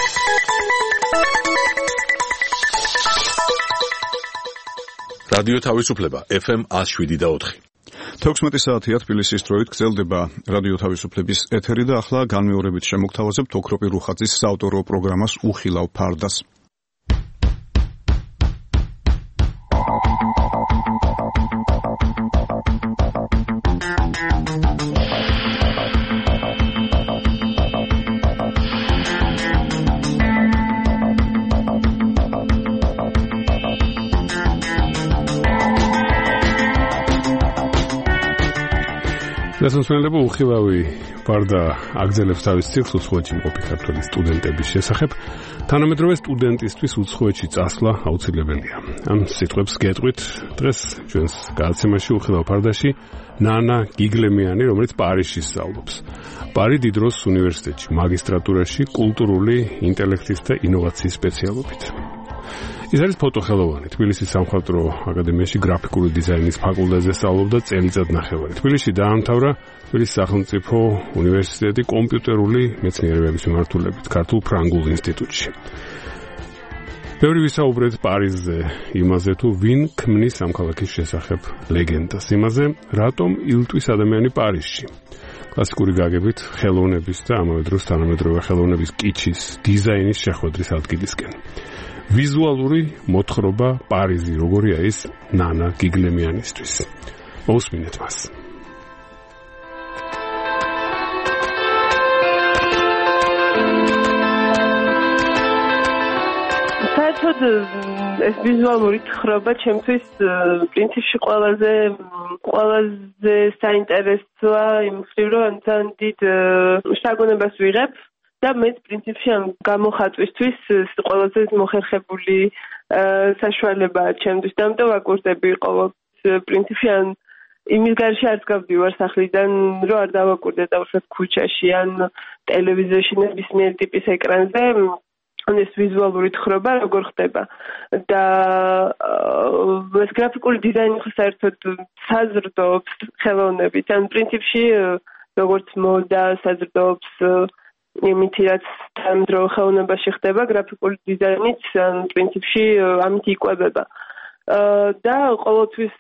რადიო თავისუფლება FM 107.4. 16 საათია თბილისის დროით გრძელდება რადიო თავისუფლების ეთერი და ახლა განმეორებით შემოგთავაზებთ ოქროპი რუხაძის საავტორო პროგრამას უხილავ ფარდას. დასასრულებლად უხილავი ფარდა აგზელებს თავის ციკლს უცხოეთში მყოფი ქართველი სტუდენტების შესახებ. თანამედროვე სტუდენტისთვის უცხოეთში წასვლა აუცილებელია. ამ სიტყვებს გეტყვით დღეს ჩვენს გადაცემაში უხილავ ფარდაში ნანა გიგლემიანი, რომელიც პარიზში სწავლობს. პარი დიდროს უნივერსიტეტში მაგისტრატურაში კულტურული ინტელექტის და ინოვაციის სპეციალობით. ის არის ფოტოხელოვანი. თბილისის სამხატვრო აკადემიაში გრაფიკული დიზაინის ფაკულტეტზე სწავლობდა წელიწადნახევარი. თბილისში დაამთავრა თბილისის სახელმწიფო უნივერსიტეტი კომპიუტერული მეცნიერებების მიმართულებით ქართულ ფრანგულ ინსტიტუტში. ბევრი ვისაუბრეთ პარიზზე, იმაზე თუ ვინ ქმნის ამ ქალაქის შესახებ ლეგენდას, იმაზე რატომ ილტვის ადამიანი პარიზში. კლასიკური გაგებით ხელოვნების და ამავე დროს თანამედროვე ხელოვნების კიჩის, დიზაინის შეხვედრის ადგილისკენ. ვიზუალური მოთხრობა პარიზი როგორია ის ნანა გიგლემიანისთვის. მოусმინეთ მას. საერთოდ ეს ვიზუალური თხრობა ჩემთვის პრინციპში ყველაზე საინტერესოა იმ მხრივ, რომ ძალიან დიდ შთაგონებას ვიღებ. და მეც პრინციპში ამ გამოხატვისთვის ყველაზე მოხერხებული საშუალებაა ჩემთვის. ამიტომ ვაკურსები პრინციპში ან იმის გარშე არც გავდივარ სახლიდან, რომ არ დავაკურდე დავუშვათ ქუჩაში ან ტელევიზორში ნებისმიერ ტიპის ეკრანზე. ეს ვიზუალური თხრობა როგორ ხდება და ეს გრაფიკული დიზაინი ხო საერთოდ საზრდოობს ხელოვნებით. ან პრინციპში როგორც მოდა საზრდოობს იმით რაც თანამედროვე ხელოვნებაში ხდება, გრაფიკული დიზაინიც პრინციპში ამით იკვებება. და ყოველთვის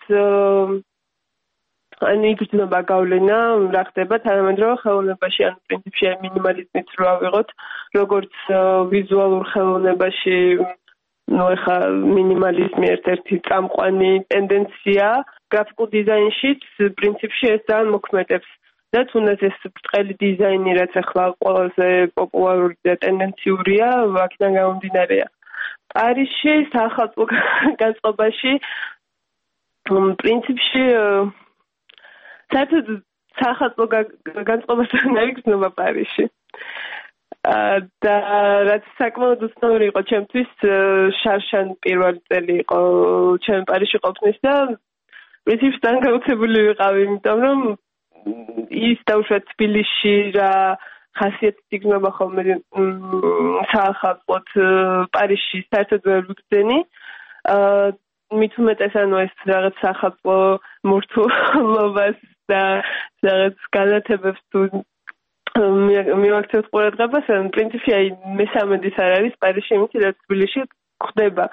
იგრძნობა გავლენა რა ხდება თანამედროვე ხელოვნებაში, ან პრინციპში მინიმალიზმით რო ავიღოთ, როგორც ვიზუალურ ხელოვნებაში, ეხა მინიმალიზმი ერთ-ერთი წამყვანი ტენდენცია, გრაფიკულ დიზაინშიც პრინციპში ეს ძალიან მოქმედებს. და თუნდაც ეს ბრტყელი დიზაინი, რაც ახლა ყველაზე პოპულარული და ტენდენციურია, აქედან გამომდინარეა. პარიზში სახალხო განწყობაში პრინციპში საერთოდ სახალხო განწყობასთან არ იგრძნობა პარიზში. და რაც საკმაოდ უცნაური იყო ჩემთვის, შარშან პირველი წელი იყო ჩემ პარიზში ყოფნის და პრინციპში ძალიან გაუცებული ვიყავი, იმიტომ რომ ის დაუშვათ თბილისში რა ხასიათით იგრძნობა ხოლმე საახალწლოდ პარიზში საერთოდ ვერ ვიგრძენი. მით უმეტეს ანუ ეს რაღაც საახალწლო მორთულობას და რაღაც განათებებს თუ მივაქცევთ ყურადღებას, ან პრინციპში აი მესამედის არ არის პარიზში იმით, რაც თბილისში ხდება.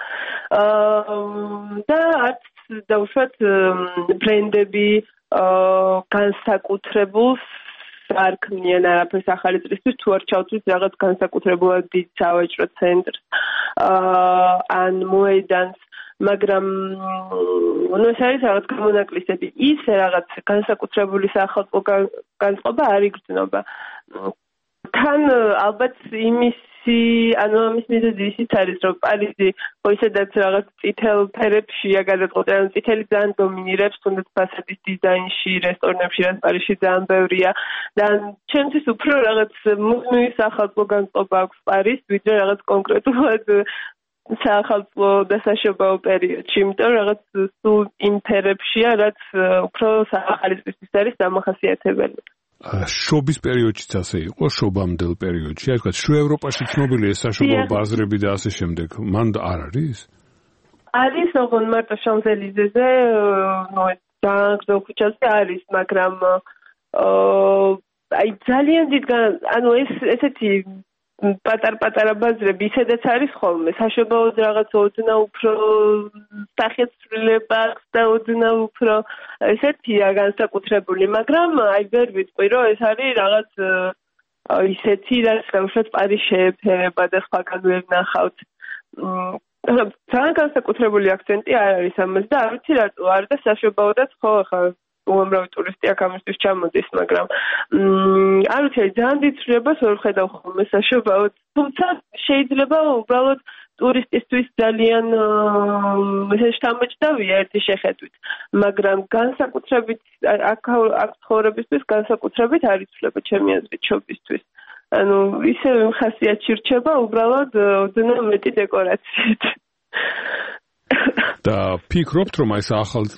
და არც დაუშვათ ბრენდები განსაკუთრებულს არ ქმნიან არაფერს ახალი წრისთვის, თუ არ ჩავთვლით რაღაც განსაკუთრებულად დიდ სავაჭრო ცენტრს ან მოედანს, მაგრამ ეს არის რაღაც გამონაკლისები. ის რაღაც განსაკუთრებული სახალხო განწყობა არ იგრძნობა. თან ალბათ ამის მიზეზი ისიც არის, რომ პარიზი ისედაც რაღაც წითელ ფერებშია გადაწყვეტილი, ანუ წითელი ძალიან დომინირებს, თუნდაც ფასადის დიზაინში, რესტორნებში, რაც პარიზში ძალიან ბევრია. და ჩემთვის უფრო რაღაც მუდმივი სახალხო განწყობა აქვს პარიზს, ვიდრე რაღაც კონკრეტულად სახალხო დასაშობაო პერიოდში, იმიტომ რაღაც სულ იმ ფერებშია, რაც უფრო ახალი წრისთვის არის დამახასიათებელი. შობის პერიოდშიც ასე იყო, შობამდელ პერიოდში, აი ვთქვათ, შუა ევროპაში ცნობილი ეს საშობაო ბაზრები და ასე შემდეგ, მან არ არის? არის, ოღონდ მარტო შანზ-ელიზეზე, ძალიან გრძელ ქუჩაზე არის, მაგრამ აი ძალიან დიდ ანუ ესეთი პატარ-პატარა ბაზრები ისედაც არის ხოლმე საშობაოდ რაღაც ოდნავ უფრო სახეცვლილება აქვს და ოდნავ უფრო ესეთია განსაკუთრებული, მაგრამ აი ვერ ვიტყვი რომ ეს არის რაღაც ისეთი რაც უშუალოდ პარის შეეფერება და სხვაგან ვერ ნახავთ. ძალიან განსაკუთრებული აქცენტი არ არის ამაზე და არ ვიცი რატო არ და საშობაოდაც ხო ახლა უამრავი ტურისტი აქ ამისთვის ჩამოდის, მაგრამ არ ვიცი, ძალიან დიდ ცვლილებას ვერ ხედავ ხოლმე საშობაოდ. თუმცა შეიძლება უბრალოდ ტურისტისთვის ძალიან შთამბეჭდავია ერთი შეხედვით, მაგრამ განსაკუთრებით აქ ცხოვრებისთვის განსაკუთრებით არ იცვლება ჩემი აზრით შობისთვის. ანუ ისე ხასიათში რჩება უბრალოდ ოდნავ მეტი დეკორაციით. და ფიქრობთ რომ აი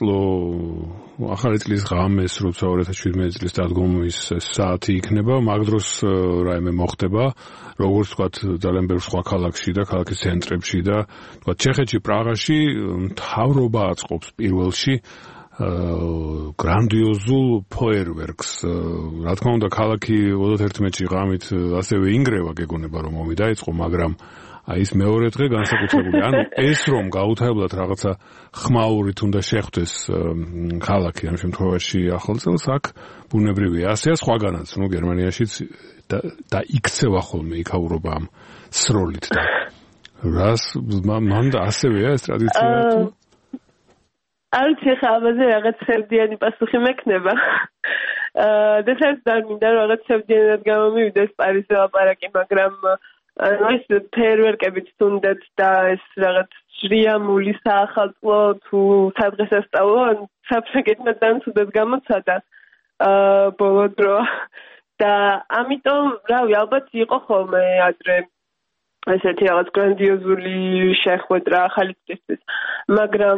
ახალი წლის ღამეს როცა 2017 წლის დადგომის საათი იქნება, მაგ დროს რაიმე მოხდება, როგორც ვთქვათ ძალიან ბევრ სხვა ქალაქში და ქალაქის ცენტრებში და ვთქვათ ჩეხეთში, პრაღაში მთავრობა აწყობს პირველში გრანდიოზულ ფოიერვერკს. რა თქმა უნდა, ქალაქი 31-ში ღამით ასევე ინგრევა გეგონება რომ ომი დაიწყო, მაგრამ აი ეს მეორე დღე განსაკუთრებული. ანუ ეს რომ გაუთავებლად რაღაცა ხმაურით უნდა შეხვდეს ქალაქი ამ შემთხვევაში ახალ წელს, აქ ბუნებრივია. ასეა სხვაგანაც, ნუ გერმანიაშიც და იქცევა ხოლმე იქაურობა ამ სროლით და რას მან და ასევეა ეს ტრადიცია თუ არ ვიცი ხა ამაზე რაღაც სევდიანი პასუხი მექნება. და საერთოდ არ მინდა რაღაც სევდიანად გამომივიდეს პარიზზე ლაპარაკი, მაგრამ ეს ფეიერვერკებით თუნდაც და ეს რაღაც შრიამული საახალწლო თუ სადღესასწაულო საფრანგეთმა ძალიან ცუდად გამოცადა ბოლო დრო და ამიტომ რავი ალბათ იყო ხოლმე ადრე ესეთი რაღაც გრანდიოზული შეხვედრა ახალი წლისთვის, მაგრამ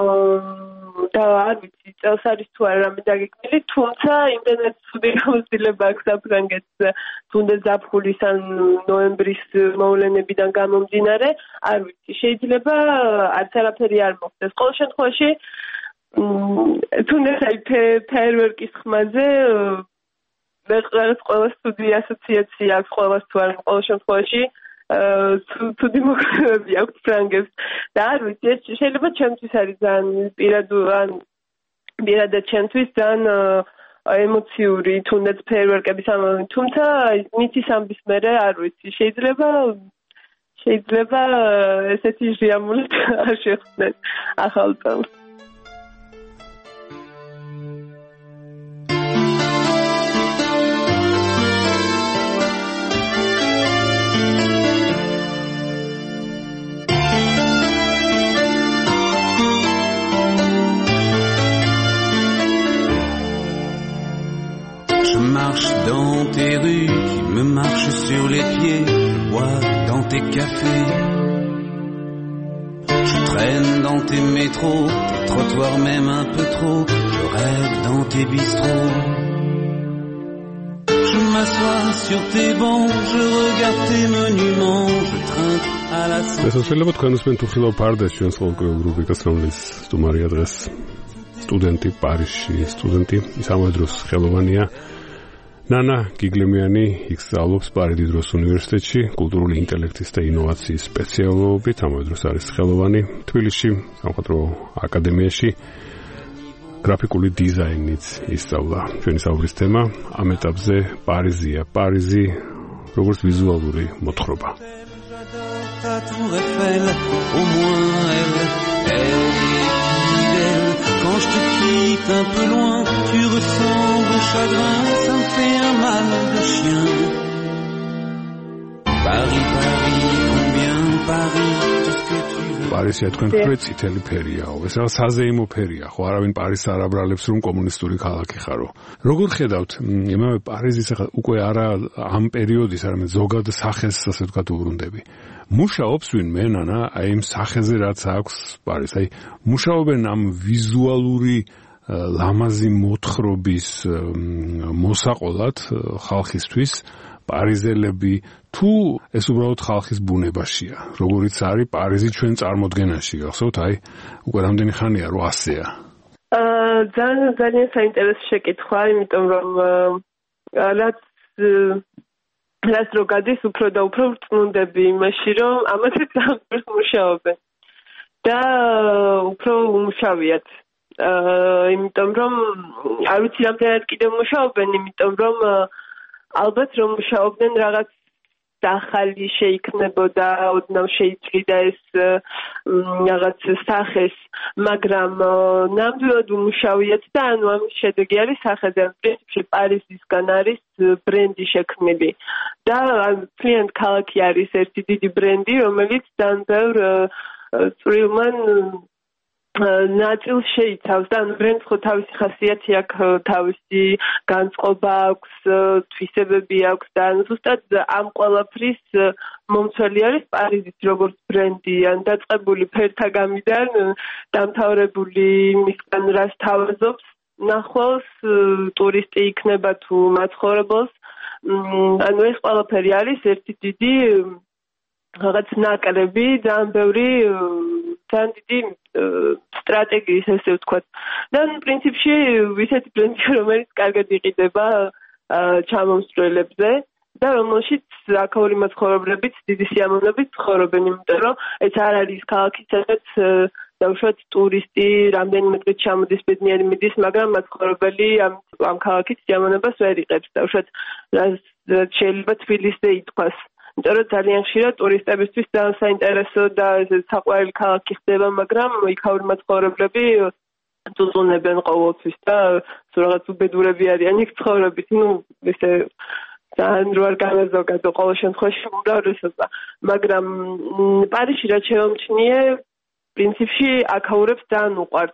და არ ვიცი წელს არის თუ არა რამე დაგეკმილი, თუმცა იმდენად ცუდი გამოცდილება აქვს საფრანგეთს თუნდაც ზაფხულის ან ნოემბრის მოვლენებიდან გამომდინარე, არ ვიცი, შეიძლება არც არაფერი არ მოხდეს. ყოველ შემთხვევაში თუნდაც აი ფეიერვერკის ხმაზე ყველა სტუდი ასოციაცია აქვს ყოველას თუ არ ყოველ შემთხვევაში ცუდი მოქმედებები აქვს ფრანგებს და არ ვიცი, ეს შეიძლება ჩემთვის არის ძალიან პირადად ჩემთვის ძალიან ემოციური თუნდაც ფეიერვერკების ამბავი, თუმცა მითის ამბის მერე არ ვიცი, შეიძლება ესეთი ჟიამულით არ შეხვდნენ ახალ წელს. Marche dans tes rues, qui me marche sur les pieds, bois dans tes cafés. Je traîne dans tes métros, tes trottoirs même un peu trop, je rêve dans tes bistrots. Je m'assois sur tes bancs, je regarde tes monuments, je trinque à la santé. ეს შეიძლება თქვენს მენ თუ ხილავ პარდეს ჩვენს ყოველკვირეულ რუბრიკას, რომლის სტუმარია დღეს სტუდენტი პარიზში, სტუდენტი სამოე დროს ხელოვანია ნანა გიგლემიანი, იქ სწავლობს პარის დიდროს უნივერსიტეტში კულტურული ინტელექტის და ინოვაციის სპეციალობით, ამავე დროს არის ხელოვანი თბილისში სამხატვრო აკადემიაში გრაფიკული დიზაინიც ისწავლა. ჩვენი საუბრის თემა ამ ეტაპზე პარიზია, პარიზი როგორც ვიზუალური მოთხრობა. Quand je te quitte un peu loin, tu ressembles au chagrin, ça me fait un mal de chien. Paris, Paris, combien Paris, tout ce que tu veux. პარიზი თქვენ თქვენ წითელი ფერიაო, ეს რა საზეიმო ფერია, ხო არავინ პარიზს არ აბრალებს რომ კომუნისტური ქალაქი ხარო. როგორ ხედავთ იმავე პარიზის ახლა უკვე არა ამ პერიოდის, არამედ ზოგად სახეს ასე ვთქვათ უბრუნდები. მუშაობს ვინმე ნანა აი იმ სახეზე რაც აქვს პარიზს, აი მუშაობენ ამ ვიზუალური ლამაზი მოთხრობის მოსაყოლად ხალხისთვის პარიზელები თუ ეს უბრალოდ ხალხის ბუნებაშია, როგორიც არის პარიზი ჩვენ წარმოდგენაში, გახსოვთ, აი უკვე რამდენი ხანია 800-ია. ძალიან საინტერესო შეკითხვა, იმიტომ რომ რაც რაც რო გადის უფრო და უფრო ვწმუნდები იმაში, რომ ამაზე ძალიან მუშაობენ და უფრო უმუშავიათ. იმიტომ რომ არ ვიცი რამდენად კიდევ მუშაობენ, იმიტომ რომ ალბათ რომ მუშაობდნენ რაღაც ახალი შეიქმნებოდა, ოდნავ შეიცვლიდა ეს რაღაც სახეს, მაგრამ ნამდვილად უმუშავიათ და ანუ ამის შედეგი არის სახედე. პრინციპში პარიზისგან არის ბრენდი შექმნილი და ძალიან ქალაქი არის ერთი დიდი ბრენდი, რომელიც ძალიან ბევრ წვრილმან ნაწილს შეიცავს და ანუ ბრენდს ხო თავისი ხასიათი აქვს, თავისი განწყობა აქვს, თვისებები აქვს და ანუ ზუსტად ამ ყველაფრის მომცველი არის პარიზის როგორც ბრენდი, ან დაწყებული ფერთა გამიდან, დამთავრებული იმისგან რას თავაზობს ნახვალს ტურისტი იქნება თუ მაცხოვრებელს. ანუ ეს ყველაფერი არის ერთი დიდი რაღაც ნაკრები, ძალიან ბევრი ძალიან დიდი სტრატეგიის ესე ვთქვათ. და პრინციპში ისეთი ბრენდი, რომელიც კარგად იყიდება ჩამომსვლელებზე და რომელშიც აქაური მაცხოვრებლებიც დიდი სიამოვნებით ცხოვრობენ, იმიტომ რომ ეს არ არის ქალაქი, სადაც დაუშვათ ტურისტი რამდენიმე დღით ჩამოდის, ბედნიერი მიდის, მაგრამ მაცხოვრებელი ამ ქალაქის სიამოვნებას ვერ იღებს. დაუშვათ შეიძლება თბილისზე ითქვას. იმიტომ რომ ძალიან ხშირად ტურისტებისთვის ძალიან საინტერესო და საყვარელი ქალაქი ხდება, მაგრამ იქაური მაცხოვრებლები წუწუნებენ ყოველთვის და რაღაც უბედურები არიან იქ ცხოვრებით. ესე ძალიან რო არ განაზოგადო ყოველ შემთხვევაში უმრავლესობა. მაგრამ პარიზში რაც შემომჩნიე, პრინციპში აქაურებს ძალიან უყვართ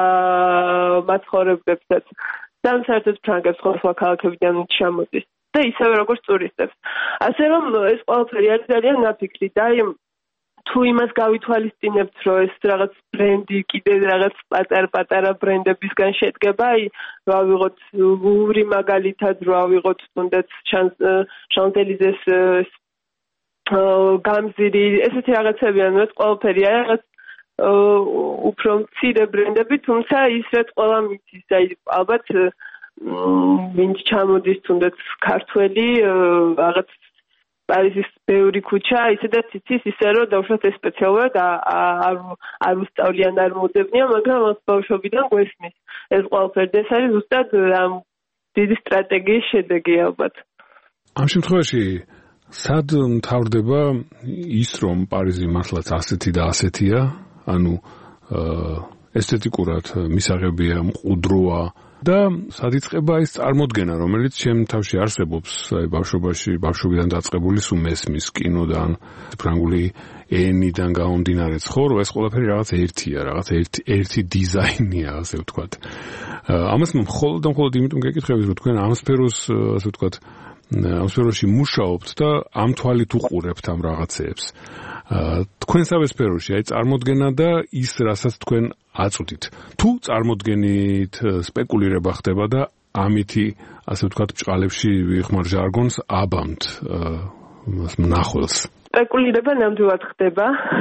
მაცხოვრებლებსაც. ძალიან საერთოდ ფრანგებს სხვა ქალაქებიდან ჩამოდის. და ისევე როგორც ტურისტებს. ასე რომ ეს ყველაფერი არის ძალიან ნაფიქრი და თუ იმას გავითვალისწინებთ, რომ ეს რაღაც ბრენდი კიდე რაღაც პატარ-პატარა ბრენდებისგან შედგება, რო ავიღოთ ლუვრი მაგალითად, რო ავიღოთ თუნდაც შანზ-ელიზეს გამზირი, ესეთი რაღაცები, ანუ ეს ყველაფერი არის რაღაც უფრო მცირე ბრენდები, თუმცა ის რაც ყველა მიცის, აი ალბათ ვინც ჩამოდის თუნდაც ქართველი რაღაც პარიზის ბევრი ქუჩა ისედაც იცის ისე რომ დავუშვათ ეს სპეციალურად არ უსწავლიან არ მოუძებნია, მაგრამ ბავშვობიდან გვესმის ეს ყველაფერი. ეს არის ზუსტად ამ დიდი სტრატეგიის შედეგი ალბათ. ამ შემთხვევაში სად მთავრდება ის რომ პარიზი მართლაც ასეთი და ასეთია, ანუ ესთეტიკურად მისაღებია, მყუდროა და სად იწყება ეს წარმოდგენა, რომელიც ჩემ თავში არსებობს, აი ბავშვობიდან დაწყებული სულ მესმის კინოდან, ფრანგული ენიდან გამომდინარეც, ხო, რომ ეს ყველაფერი რაღაც ერთია, რაღაც ერთი დიზაინია, ასე ვთქვათ. ამას მხოლოდ და მხოლოდ იმიტომ გეკითხებით, რომ თქვენ ამ სფეროს, ასე ვთქვათ, ამ სფეროში მუშაობთ და ამ თვალით უყურებთ ამ რაღაცეებს. თქვენსავე სფეროში, აი წარმოდგენა და ის, რასაც თქვენ აწვდით. თუ წარმოდგენით სპეკულირება ხდება და ამითი, ასე ვთქვათ, ბჭყალებში ვიხმარ ჟარგონს აბამთ მნახველს. სპეკულირება ნამდვილად ხდება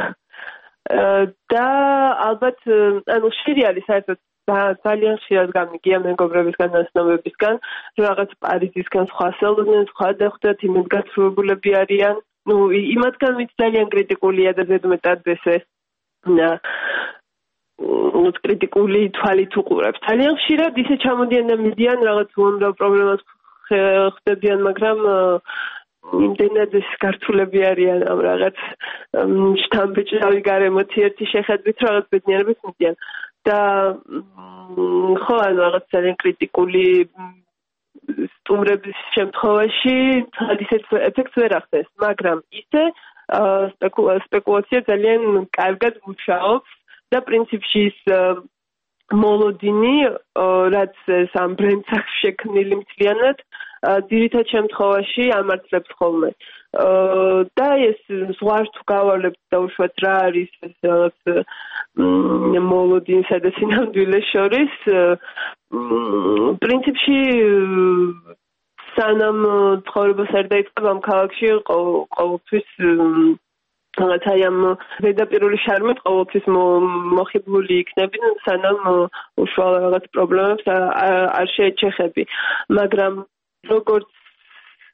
და ალბათ, ანუ ხშირი არის საერთოდ ძალიან ხშირად გამიგია მეგობრებისგან, ასნობებისგან, რომ რაღაც პარიზისგან სხვა სელოდნენ, სხვა დახვდათ, იმედ გაცრუებულები არიან. იმათგან ვინც ძალიან კრიტიკულია და ზედმეტად ესე კრიტიკული თვალით უყურებს. ძალიან ხშირად ისე ჩამოდიან და მიდიან რაღაც უამრავ პრობლემას ხდებიან, მაგრამ იმდენად ეს გართულები არიან ამ რაღაც შთამბეჭდავი გარემოთი ერთი შეხედვით რაღაც ბედნიერების მიდიან. და ხო, ანუ რაღაც ძალიან კრიტიკული სტუმრების შემთხვევაში ისეთ ეფექტს ვერ ახდენს, მაგრამ ისე სპეკულაცია ძალიან კარგად მუშაობს და პრინციპში ის მოლოდინი, რაც ამ ბრენდს აქვს შექმნილი მთლიანად, ძირითად შემთხვევაში ამართლებს ხოლმე. და ეს ზღვარ თუ გავავლებთ დაუშვათ რა არის ეს რაღაც მოლოდინსა და სინამდვილეს შორის, პრინციპში სანამ ცხოვრებას არ დაიწყებ ამ ქალაქში ყოველთვის რაღაც აი ამ ზედაპირული შარმით ყოველთვის მოხიბლული იქნები, სანამ უშუალო რაღაც პრობლემებს არ შეეჩეხები. მაგრამ როგორც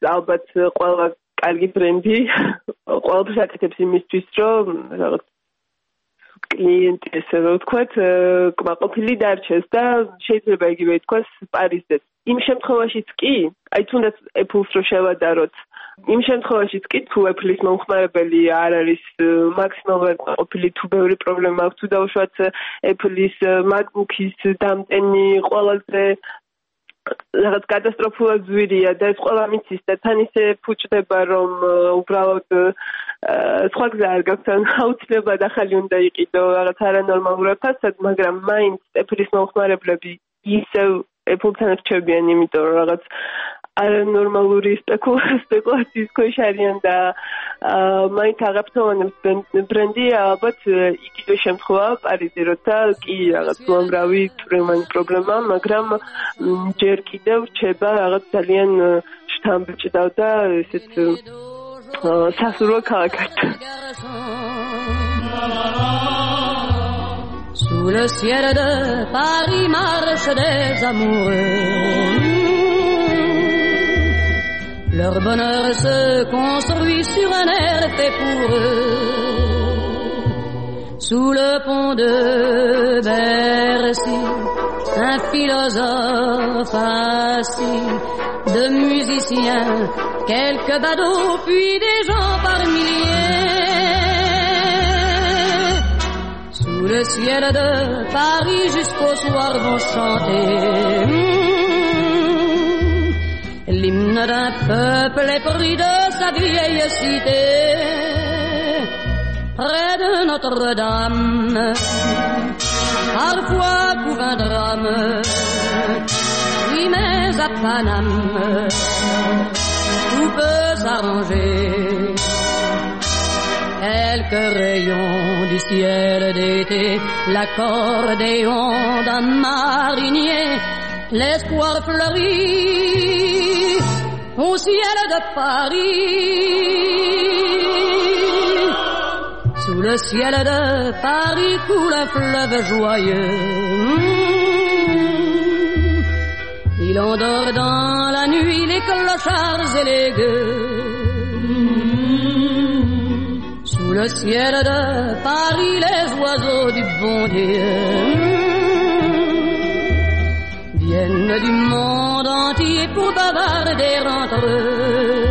ალბათ ყველა კარგი ბრენდი ყველაფერს აკეთებს იმისთვის, რომ რაღაც კლიენტი ესე რომ ვთქვათ, კმაყოფილი დარჩეს და შეიძლება იგივე ითქვას პარიზდეც. იმ შემთხვევაშიც კი, აი თუნდაც Apple-ს რო შევადაროთ, იმ შემთხვევაშიც კი თუ Apple-ის მომხმარებელი არ არის მაქსიმალურად კმაყოფილი, თუ ბევრი პრობლემა აქვს, თუ დაუშვათ Apple-ის MacBook-ის დამტენი ყველაზე რაღაც კატასტროფულად ძვირია და ეს ყველა მიცის და თან ისე ფუჭდება, რომ უბრალოდ სხვა გზა არ გაქვს, აუცილებლად ახალი უნდა იყიდო რაღაც არანორმალურ ფასად, მაგრამ მაინც Apple-ის მომხმარებლები ისევ Apple-თან რჩებიან, იმიტომ რომ რაღაც არანორმალური სპეკულაციის ქვეშ არიან და მაინც აღაფრთოვანებს ბრენდი, ალბათ იგივე შემთხვევაა პარიზი, როცა კი რაღაც უამრავი პრობლემა, მაგრამ ჯერ კიდევ რჩება რაღაც ძალიან შთამბეჭდავ და ესეთ სასურველ ქალაქად. Sous le ciel de Paris marchent des amoureux. Leur bonheur se construit sur un air fait pour eux. Sous le pont de Bercy, un philosophe assis, de musiciens, quelques badauds, puis des gens par milliers. Sous le ciel de Paris jusqu'au soir vont chanter l'hymne d'un peuple épris de sa vieille cité. Près de Notre-Dame, parfois couvre un drame. Oui, mais à Paname, tout peut s'arranger. Quelques rayons du ciel d'été, l'accordéon d'un marinier, l'espoir fleurit au ciel de Paris. Sous le ciel de Paris coule un fleuve joyeux. Il endort dans la nuit les clochards et les gueux. Sous le ciel de Paris les oiseaux du bon Dieu viennent du monde entier pour bavarder entre eux.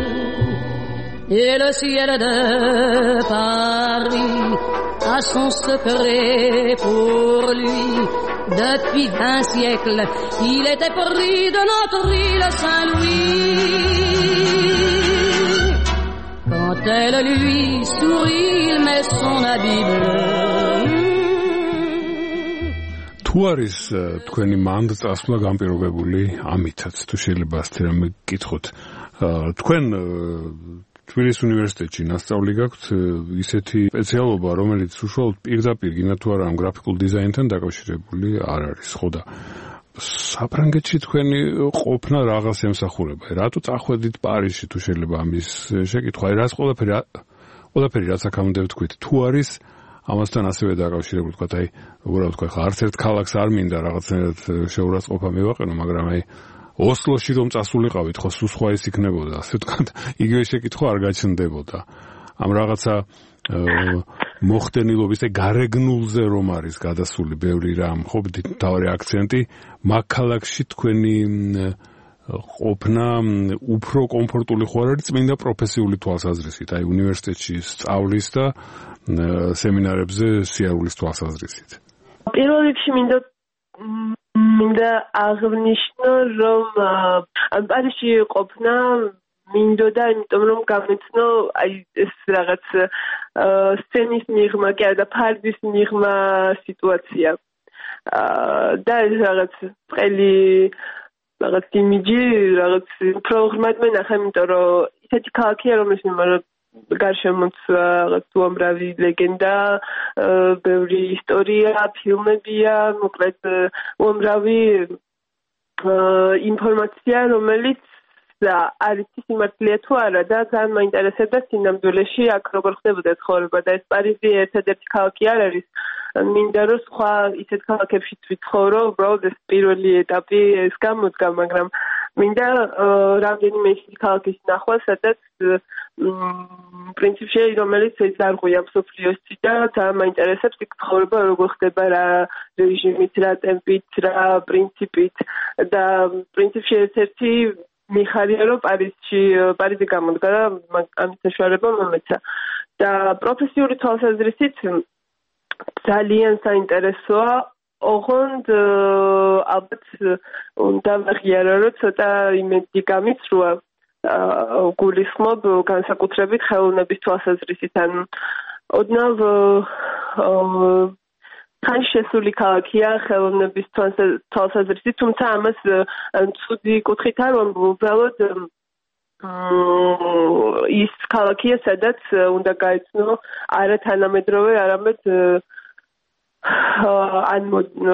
Et le ciel de Paris a son secret pour lui. Depuis 20 siècles, il était pris de notre île Saint-Louis. Quand elle lui sourit, il met son habit bleu. თუ არის თქვენი მანდ-წასვლა განპირობებული ამითაც, თუ შეიძლება ასეთი რამე გკითხოთ. თქვენ თბილისის უნივერსიტეტში ნასწავლი გაქვთ ისეთი სპეციალობა, რომელიც უშუალოდ პირდაპირ გინდა თუ არა ამ გრაფიკულ დიზაინთან დაკავშირებული არ არის, ხო და საფრანგეთში თქვენი ყოფნა რაღაც ემსახურება. რატო წახვედით პარიზში, თუ შეიძლება ამის შეკითხვა, რაც ყველაფერი რაც აქამდე ვთქვით, თუ არის ამასთან ასევე დაკავშირებული, თქვა, აი, უბრალოდ თქვა, არც ერთ ქალაქს არ მინდა რაღაცნაირად შეურაცხყოფა მივაყენო, მაგრამ აი ოსლოში რომ წასულიყავით, ხო, სულ სხვა ის იქნებოდა, ასე ვთქვათ, იგივე შეკითხვა არ გაჩნდებოდა. ამ რაღაცა მოხდენილობის და გარეგნულზე რომ არის გადასული ბევრი რამ, ხო, მთავარი აქცენტი მაგ ქალაქში თქვენი ყოფნა უფრო კომფორტული ხო არ არის წმინდა პროფესიული თვალსაზრისით, აი უნივერსიტეტში სწავლის და სემინარებზე სიარულის თვალსაზრისით. პირველ რიგში მინდა აღნიშნო, რომ პარიზში ყოფნა მინდოდა, იმიტომ რომ გამეცნო აი ეს რაღაც სცენის მიღმა კი არა და ფარდის მიღმა სიტუაცია. და ეს რაღაც ყელი რაღაც იმიჯი, რაღაც უფრო ღრმად მენახა, იმიტომ რომ ისეთი ქალაქია, რომელიც გარშემოც რაღაც უამრავი ლეგენდა, ბევრი ისტორია, ფილმებია, მოკლედ უამრავი ინფორმაცია, რომელიც არის სიმართლეა თუ არა და ძალიან მაინტერესებდა სინამდვილეში აქ როგორ ხდებოდა ცხოვრება და ეს პარიზი ერთადერთი ქალაქი არ არის. მინდა რომ სხვა ისეთ ქალაქებშიც ვიცხოვრო, უბრალოდ ეს პირველი ეტაპი ეს გამოდგა, მაგრამ მინდა რამდენიმე ისეთი ქალაქის ნახვა, სადაც პრინციპში რომელიც ეძარღვია მსოფლიოსში და ძალიან მაინტერესებს იქ ცხოვრება როგორ ხდება, რა რეჟიმით, რა ტემპით, რა პრინციპით და პრინციპში ერთ-ერთი მიხარია რომ პარიზი გამოდგა და ამის საშუალება მომეცა და პროფესიული თვალსაზრისით ძალიან საინტერესოა ოღონდ ალბათ უნდა ვაღიარო რომ ცოტა იმედი გამიცრუა გულისხმობ განსაკუთრებით ხელოვნების თვალსაზრისით ან ოდნავ თან შესული ქალაქია ხელოვნების თვალსაზრისით თუმცა ამას ცუდი კუთხით არ ვამბობ უბრალოდ ის ქალაქია სადაც უნდა გაიცნო არა თანამედროვე არამედ ან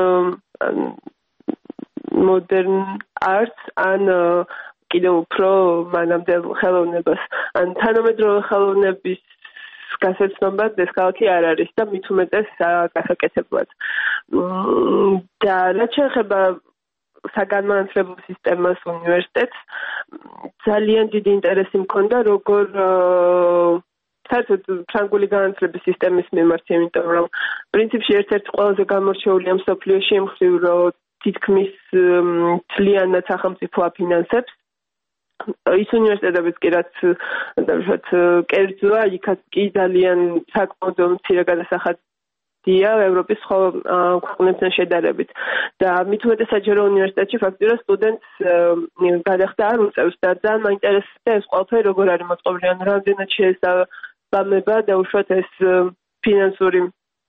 modern arts ან კიდევ უფრო მანამდე ხელოვნებას ან თანამედროვე ხელოვნების გასაცნობად ეს ქალაქი არ არის და მით უმეტეს გასაკეთებლად და რაც შეეხება საგანმანათლებლო სისტემას უნივერსიტეტს ძალიან დიდი ინტერესი მქონდა როგორ საერთოდ ფრანგული განათლების სისტემის მიმართ, იმიტომ რომ პრინციპში ერთ-ერთი ყველაზე გამორჩეულია მსოფლიოში იმ მხრივ, რომ თითქმის მთლიანად სახელმწიფო აფინანსებს. ის უნივერსიტეტებიც კი რაც დავუშვათ კერძოა, იქაც კი ძალიან საკმაოდ მცირე გადასახადია ევროპის სხვა ქვეყნებთან შედარებით. და მით უმეტესად ჯერო უნივერსიტეტში ფაქტობრივად სტუდენტს გადახდა არ უწევს და ძალიან მაინტერესებდა ეს ყველაფერი როგორ არის მოწყობილი, ან რამდენად შეესაბამება დაუშვათ ეს ფინანსური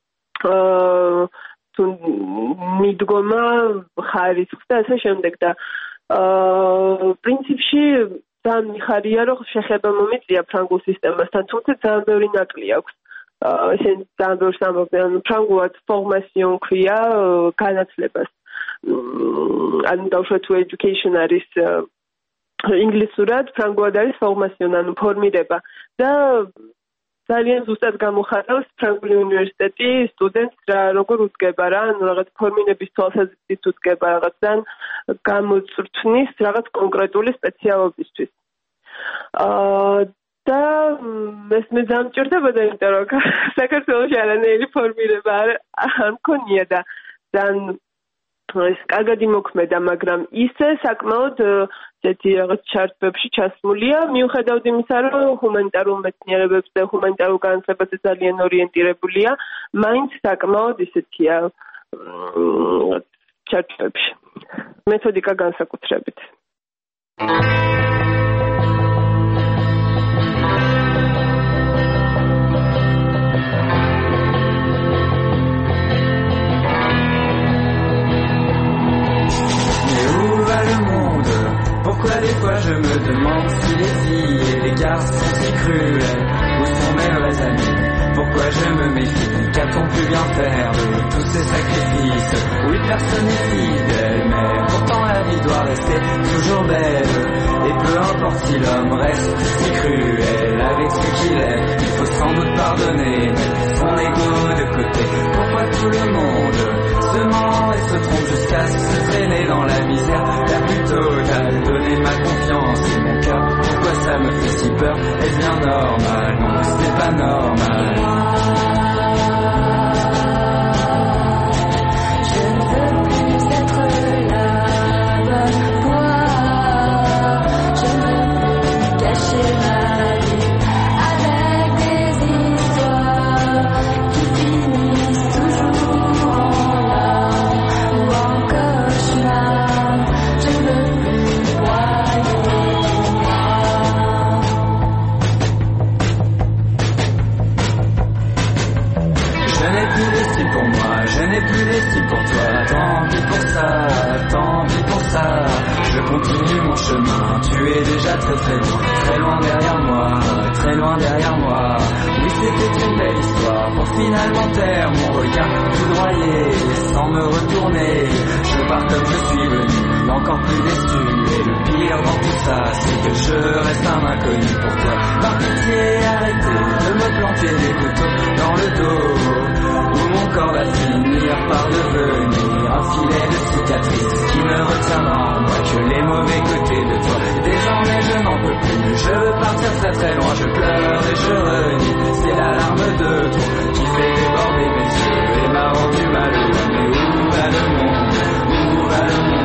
მიდგომა ხარისხს და ასე შემდეგ და პრინციპში ძალიან მიხარია რომ შეხება მომიწია ფრანგულ სისტემასთან, თუმცა ძალიან ბევრი ნაკლი აქვს. ესენ ძალიან ბევრს ამბობენ, ფრანგულად formation ქვია განათლებას. ანუ დავუშვათ education არის ინგლისურად, ფრანგულად არის formation, ანუ ფორმირება და ძალიან ზუსტად გამოხატავს ფრანგული უნივერსიტეტი სტუდენტს როგორ უდგება რა, ანუ რაღაც ფორმირების თვალსაზრისით უდგება რაღაცან გამოწვრთნის რაღაც კონკრეტული სპეციალობისთვის. და ეს მე დამჭირდებოდა, იმიტომ რომ საქართველოში არანაირი ფორმირება არ მქონია და ძალიან ეს კარგად იმოქმედა, მაგრამ ისე საკმაოდ ესეთი რაღაც ჩარტებში ჩასმულია, მიუხედავად იმისა, რომ ჰუმანიტარულ მეცნიერებებს და ჰუმანიტარულ განათლებაზე ძალიან ორიენტირებულია, მაინც საკმაოდ ისეთია ჩარტებში. მეთოდიკა განსაკუთრებით. Pourquoi des fois je me demande si les filles et les garçons si cruels, où sont mes vrais amis? Pourquoi je me méfie? Qu'a-t-on pu bien faire de tous ces sacrifices? Oui, personne n'est fidèle, mais pourtant la vie doit rester toujours belle. Et peu importe si l'homme reste si cruel avec ce qu'il est, il faut sans doute pardonner, mettre son ego de côté. Pourquoi tout le monde se ment et se trompe jusqu'à se traîner dans la misère la plus totale? Donner ma confiance et mon cœur, pourquoi ça me fait si peur? Est-ce bien normal? Non, c'est pas normal. Je ne veux plus être la bonne poire. Je ne veux plus cacher ma vie avec des histoires qui finissent toujours en larmes ou en cauchemar. Je ne veux plus broyer moi. Je n'ai plus d'estime pour moi, je n'ai plus d'estime pour toi. Tant pis pour ça, tant pis pour ça. Je continue mon chemin, tu es déjà très loin derrière moi, très loin derrière moi. Oui, c'était une belle histoire pour finalement taire mon regard foudroyé, sans me retourner. Je pars comme je suis venu, encore plus déçu. Et le pire dans tout ça, c'est que je reste un inconnu pour toi. Par pitié, arrêtez de me planter des couteaux dans le dos, où mon corps va finir par devenir un filet de cicatrices qui ne retiendra en moi que les mauvais côtés Je veux partir très très loin, je pleure et je renie. C'est l'alarme de trop qui fait déborder mes yeux et m'a rendu malheureux. Mais où va le monde? Où va le monde?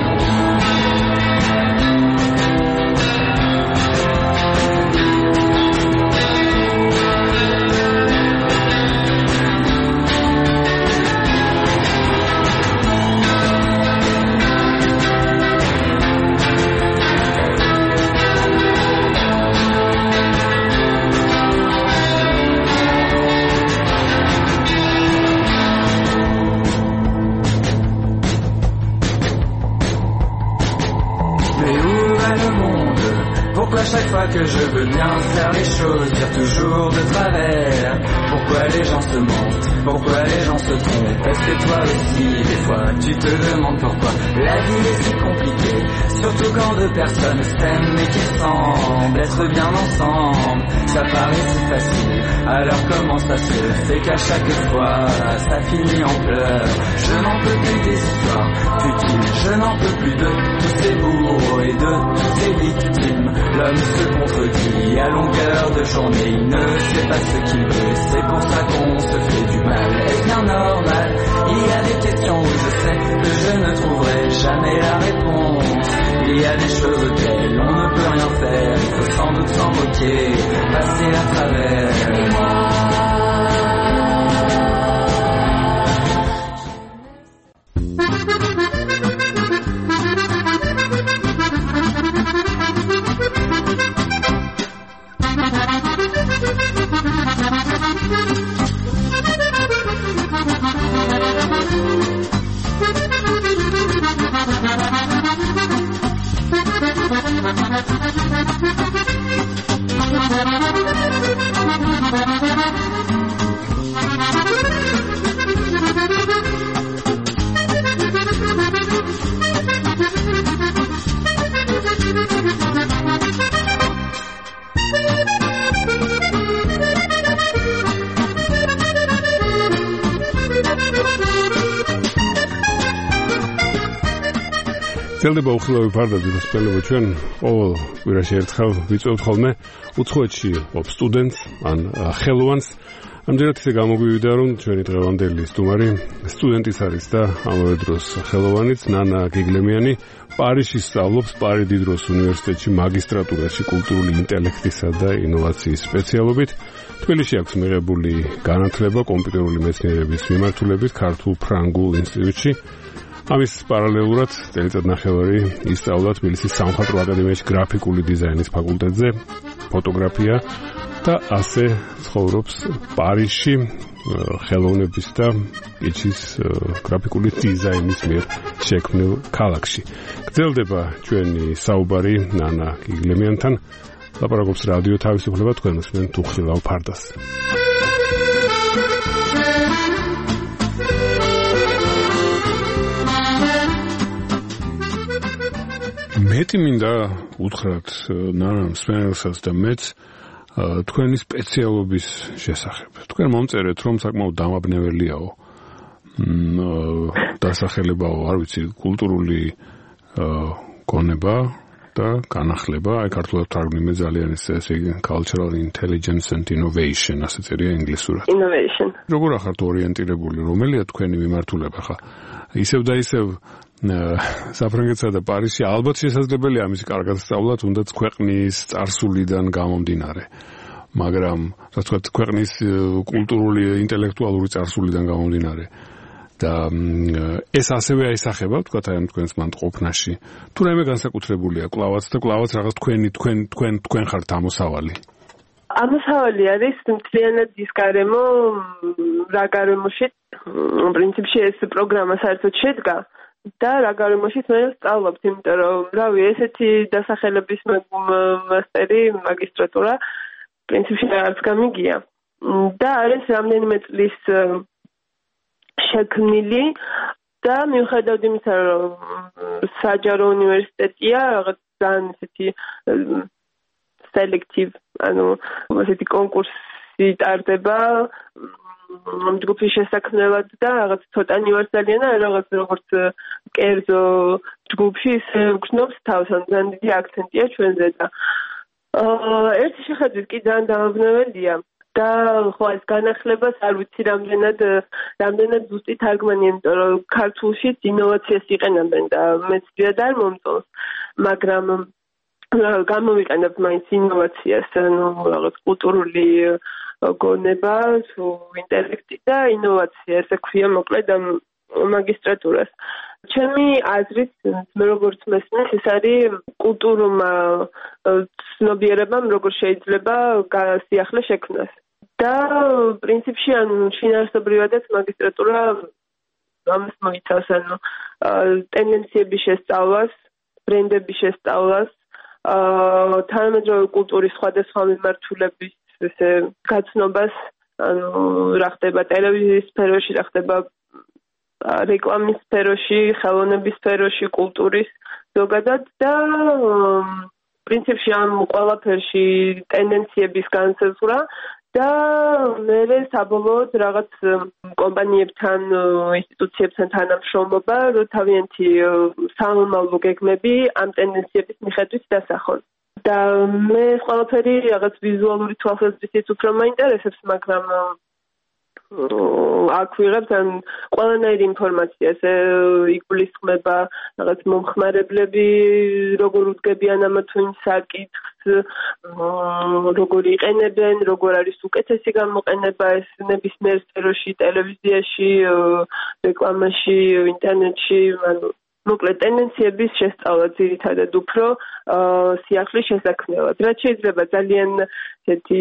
Pourquoi chaque fois que je veux bien faire les choses, dire toujours de travers? Pourquoi les gens se mentent? Pourquoi les gens se trompent? Est-ce que toi aussi, des fois, tu te demandes pourquoi la vie est si compliquée? Surtout quand deux personnes s'aiment et qui semblent être bien ensemble. Ça paraît si facile, alors comment ça se fait qu'à chaque fois, ça finit en pleurs? Je n'en peux plus des histoires futiles, je n'en peux plus de tous ces bourreaux et de toutes ces victimes. L'homme se contredit à longueur de journée, il ne sait pas ce qu'il veut, c'est pour ça qu'on se fait du mal. Est-ce bien normal? Il y a des questions où je sais que je ne trouverai jamais la réponse. Il y a des choses auxquelles on ne peut rien faire, il faut sans doute s'en moquer, passer à travers. Et moi, ძლდება უხილავი ფარდობი მოსწავლეობა ჩვენ ყოველ კვირაში ერთხელ ვიწვევთ ხოლმე უცხოეთში ყოფ სტუდენტს ან ხელოვანს. ამჯერად ისე გამოგვივიდა რომ ჩვენი დღევანდელი სტუმარი სტუდენტის არის და ამავე დროს ხელოვანიც ნანა გიგლემიანი პარიზში სწავლობს პარი დიდროს უნივერსიტეტში მაგისტრატურაში კულტურული ინტელექტისა და ინოვაციის სპეციალობით. თბილისში აქვს მიღებული განათლება კომპიუტერული მეცნიერების მიმართულებით ქართულ ფრანგულ ინსტიტუტში. ამის პარალელურად წელიწადნახევარი ისწავლა თბილისის სამხატვრო აკადემიაში გრაფიკული დიზაინის ფაკულტეტზე ფოტოგრაფია და ასე ცხოვრობს პარიზში ხელოვნების და იჩის გრაფიკული დიზაინის მიერ შექმნილ ქალაქში. გრძელდება ჩვენი საუბარი ნანა გიგლემიანთან. ლაპარაკობს რადიო თავისუფლება, თქვენ უსმენთ უხილავ ფარდას. მეტი მინდა უთხრათ ნანა მსმენელსაც და მეც თქვენი სპეციალობის შესახებ. თქვენ მომწერეთ რომ საკმაოდ დამაბნეველიაო დასახელებაო, არ ვიცი, კულტურული გონება და განახლება, აი ქართულად თარგმნიმე ძალიან ესე cultural intelligence and innovation, ასე წერია ინგლისურად. Innovation. როგორ ახართ ორიენტირებული, რომელია თქვენი მიმართულება ხა? ისევ და ისევ საფრანგეთსა და პარიზში ალბათ შესაძლებელია ამის კარგად სწავლა, თუნდაც ქვეყნის წარსულიდან გამომდინარე. მაგრამ, ასე ვთქვათ, ქვეყნის კულტურული, ინტელექტუალური წარსულიდან გამომდინარე. და ეს ასევე აისახება, ვთქვათ, აი ამ თქვენს მანდ-ყოფნაში. თუ რაიმე განსაკუთრებულია კლავაც და კლავაც რაღაც თქვენ ხართ ამოსავალი. ამოსავალი არის მთლიანად ის გარემო, რა გარემოში პრინციპში ეს პროგრამა საერთოდ შედგა. და რა გარემოშიც მე ვსწავლობთ, იმიტომ რომ რავი, ესეთი დასახელების მასტერი, მაგისტრატურა პრინციპში არც გამიგია. და არის რამდენიმე წლის შექმნილი და მიუხედავად იმისა, რომ საჯარო უნივერსიტეტია, რაღაც ძალიან ესეთი სელექტივ, ანუ ესეთი კონკურსი ტარდება ჯგუფის შესაქმნელად და რაღაც ცოტანი ვარ ძალიან, რაღაც როგორც კერძო ჯგუფში ისე გრძნობს თავს, ან ძალიან დიდი აქცენტია ჩვენზე და ერთი შეხედვით კი ძალიან დამაბნეველია და ხო ეს განახლებას არ ვიცი რამდენად ზუსტი თარგმანი, იმიტომ რომ ქართულშიც ინოვაციას იყენებენ და მეც არ მომწონს, მაგრამ გამოვიყენებ მაინც ინოვაციას, ანუ რაღაც კულტურული გონება, ინტელექტი და ინოვაცია, ესე ქვია მოკლედ ამ მაგისტრატურას. ჩემი აზრით, მე როგორც მესმის, ეს არის კულტურულმა ცნობიერებამ როგორ შეიძლება სიახლე შექმნას. და პრინციპში ან შინაარსობრივადაც მაგისტრატურა ამას მოიცავს, ანუ ტენდენციების შესწავლას, ბრენდების შესწავლას, თანამედროვე კულტურის სხვადასხვა მიმართულების ესე გაცნობას, ანუ რა ხდება ტელევიზიის სფეროში, რა ხდება რეკლამის სფეროში, ხელოვნების სფეროში, კულტურის ზოგადად და პრინციპში ამ ყველაფერში ტენდენციების განსაზღვრა და მერე საბოლოოდ რაღაც კომპანიებთან, ინსტიტუციებთან თანამშრომლობა, რომ თავიანთი სამომავლო გეგმები ამ ტენდენციების მიხედვით დასახონ. და მე ყველაფერი რაღაც ვიზუალური თვალსაზრისით უფრო მაინტერესებს, მაგრამ აქ ვიღებ თან ყველანაირი ინფორმაციას, იგულისხმება რაღაც მომხმარებლები, როგორ უდგებიან ამ თუ იმ საკითხს, როგორ იყენებენ, როგორ არის უკეთესი გამოყენება ეს ნებისმიერ სფეროში, ტელევიზიაში, რეკლამაში, ინტერნეტში, ანუ მოკლედ ტენდენციების შესწავლა ძირითადად უფრო სიახლის შესაქმნელად. რაც შეიძლება ძალიან ესეთი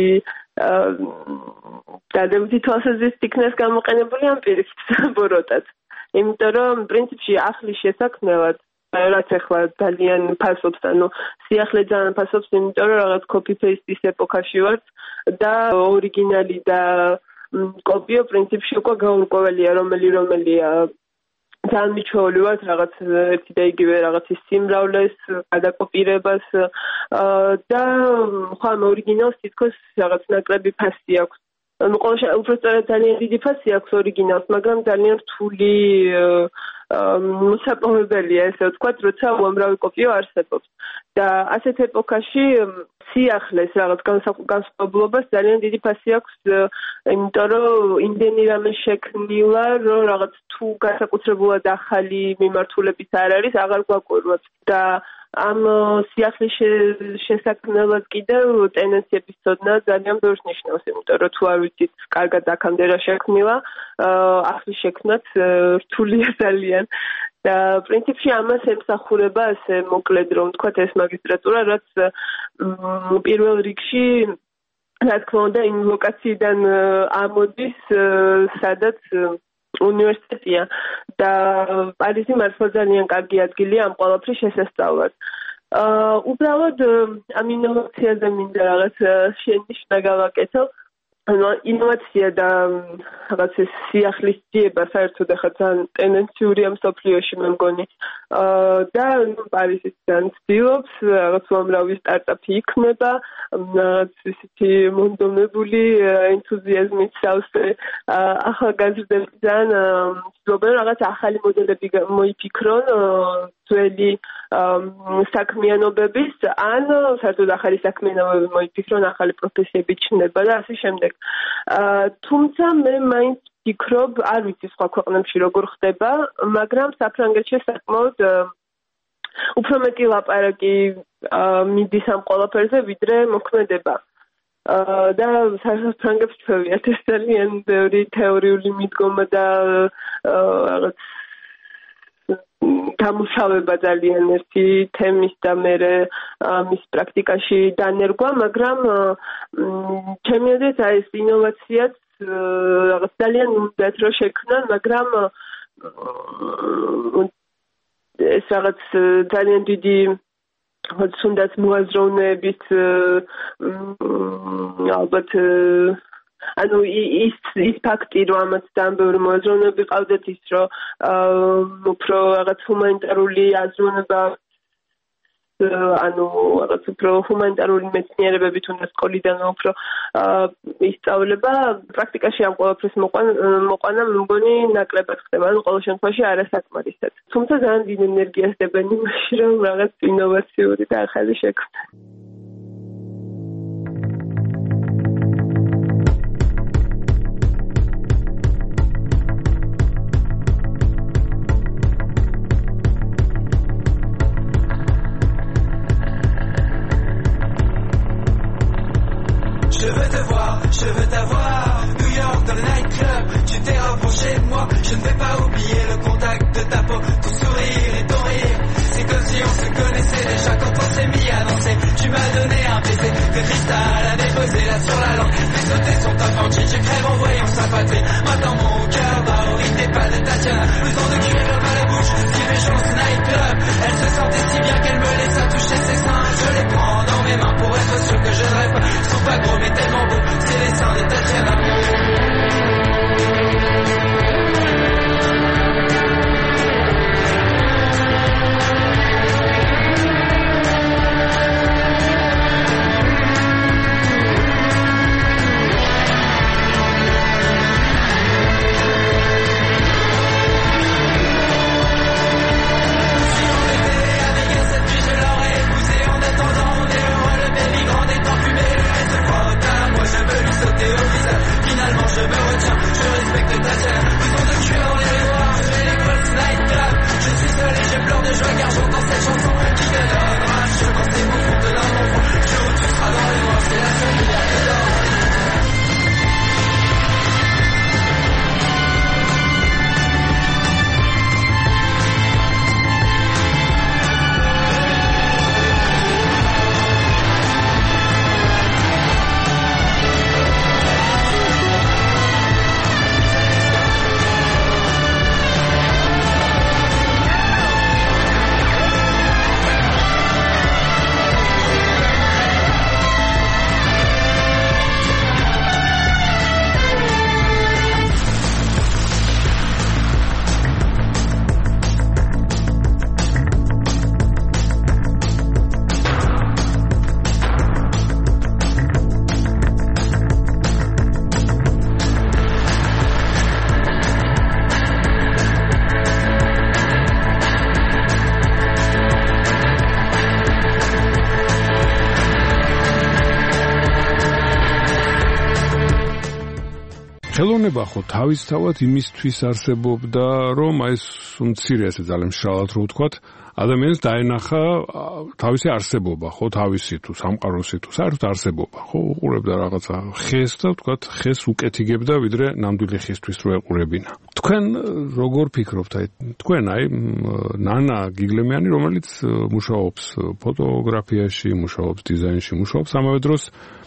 დადებითი თვალსაზრისით იქნას გამოყენებული ამ პირიქით საბოროტად. იმიტომ რომ პრინციპში ახლის შესაქმნელად რაც ახლა ძალიან ფასობს, ანუ სიახლე ძალიან ფასობს, იმიტომ რომ რაღაც copy-paste-ის ეპოქაში ვართ და ორიგინალი და კოპიო პრინციპში უკვე გაურკვეველია, რომელია ძალიან მიჩვეული ვართ რაღაც ერთი და იგივე რაღაცის სიმრავლეს, გადაკოპირებას და ხო ამ ორიგინალს თითქოს რაღაც ნაკლები ფასი აქვს. უბრალოდ ძალიან დიდი ფასი აქვს ორიგინალს, მაგრამ ძალიან რთული მოსაპოვებელია, ესე ვთქვათ, როცა უამრავი კოპიო არსებობს. და ასეთ ეპოქაში სიახლეს რაღაც განსხვავებულობას ძალიან დიდი ფასი აქვს, იმიტომ რომ იმდენი რამე შექმნილა, რომ რაღაც თუ განსაკუთრებულად ახალი მიმართულებით არ არის, აღარ გვაკვირვებს და ამ სიახლის შესაქმნელად კიდევ ტენდენციების ცოდნა ძალიან ბევრს ნიშნავს, იმიტომ რომ თუ არ ვიცით კარგად აქამდე რა შექმნილა, ახლის შექმნაც რთულია ძალიან. და პრინციპში ამას ემსახურება ასე მოკლედ რომ ვთქვათ ეს მაგისტრატურა, რაც პირველ რიგში რა თქმა უნდა იმ ლოკაციიდან ამოდის, სადაც უნივერსიტეტია და პარიზი მართლა ძალიან კარგი ადგილია ამ ყველაფრის შესასწავლად. უბრალოდ ამ ინოვაციაზე მინდა რაღაც შენიშვნა გავაკეთო. ინოვაცია და რაღაც სიახლის ძიება საერთოდ ახლა ძალიან ტენდენციურია მსოფლიოში მე მგონი. და პარიზიც ძალიან ცდილობს, რაღაც უამრავი სტარტაპი იქმნება, რაღაც ისეთი მონდომებული ენთუზიაზმით სავსე ახალგაზრდები ძალიან ცდილობენ რაღაც ახალი მოდელები მოიფიქრონ ძველი საქმიანობების, ან საერთოდ ახალი საქმიანობები მოიფიქრონ, ახალი პროფესიები ჩნდება და ასე შემდეგ. თუმცა მე მაინც ვფიქრობ, არ ვიცი სხვა ქვეყნებში როგორ ხდება, მაგრამ საფრანგეთში საკმაოდ უფრო მეტი ლაპარაკი მიდის ამ ყველაფერზე, ვიდრე მოქმედება. და საფრანგეთს ჩვევიათ ეს ძალიან ბევრი თეორიული მიდგომა და რაღაც დამუშავება ძალიან ერთი თემის და მერე მის პრაქტიკაში დანერგვა, მაგრამ ჩემი აზრით ეს ინოვაციაც რაღაც ძალიან უნდათ რომ შექმნან, მაგრამ ეს რაღაც ძალიან დიდი თუნდაც მოაზროვნეების ალბათ ანუ ის ფაქტი რომ ამაც ძალიან ბევრი მოაზროვნეები ყავდათ, ის რომ უფრო რაღაც ჰუმანიტარული აზროვნება, ანუ რაღაც უფრო ჰუმანიტარული მეცნიერებები თუნდაც სკოლიდან უფრო ისწავლება, პრაქტიკაში ამ ყველაფრის მოყვანა მგონი ნაკლებად ხდება, ანუ ყოველ შემთხვევაში არასაკმარისად. თუმცა ძალიან დიდ ენერგიას დებენ იმაში, რომ რაღაც ინოვაციური და ახალი შექმნა. veux te voir, je veux t'avoir. New York dans le nightclub, tu t'es rapproché de moi. Je ne vais pas oublier le contact de ta peau, ton sourire et ton rire. C'est comme si on se connaissait déjà quand on s'est mis à danser. Tu m'as donné un baiser de cristal à déposer là sur la langue. Les sautés sont infantiles, je crève en voyant sa patrie. Maintenant mon cœur bat au rythme des pas de Tatiana. Besoin de cuir à la bouche, ce qui fait chance nightclub. Elle se sentait si bien qu'elle me laissa toucher ses seins. Je les prends dans mes mains pour être sûr que je ne rêve pas. Ils sont pas gros mais tellement beaux, c'est les seins de Tatiana. Finalement je me retiens, je respecte ta chair. Besoin de cuir dans les miroirs, je vais les Pulse nightclub. Je suis seul et je pleure de joie car j'entends cette chanson qui te donnera un choc quand c'est profond de l'un d'enfant. Le jour où tu seras dans les noirs, c'est la seule lumière que dort. ხელოვნება ხო თავისთავად იმისთვის არსებობდა, რომ აი მცირე ესე ძალიან მშრალად რო ვთქვათ, ადამიანს დაენახა თავისი არსებობა, ხო, თავისი თუ სამყაროსი თუ საერთოდ არსებობა, ხო, უყურებდა რაღაცა ხეს და ვთქვათ, ხეს უკეთიგებდა, ვიდრე ნამდვილი ხისთვის რო ეყურებინა. თქვენ როგორ ფიქრობთ, აი თქვენ აი ნანა გიგლემიანი, რომელიც მუშაობს ფოტოგრაფიაში, მუშაობს დიზაინში, მუშაობს ამავე დროს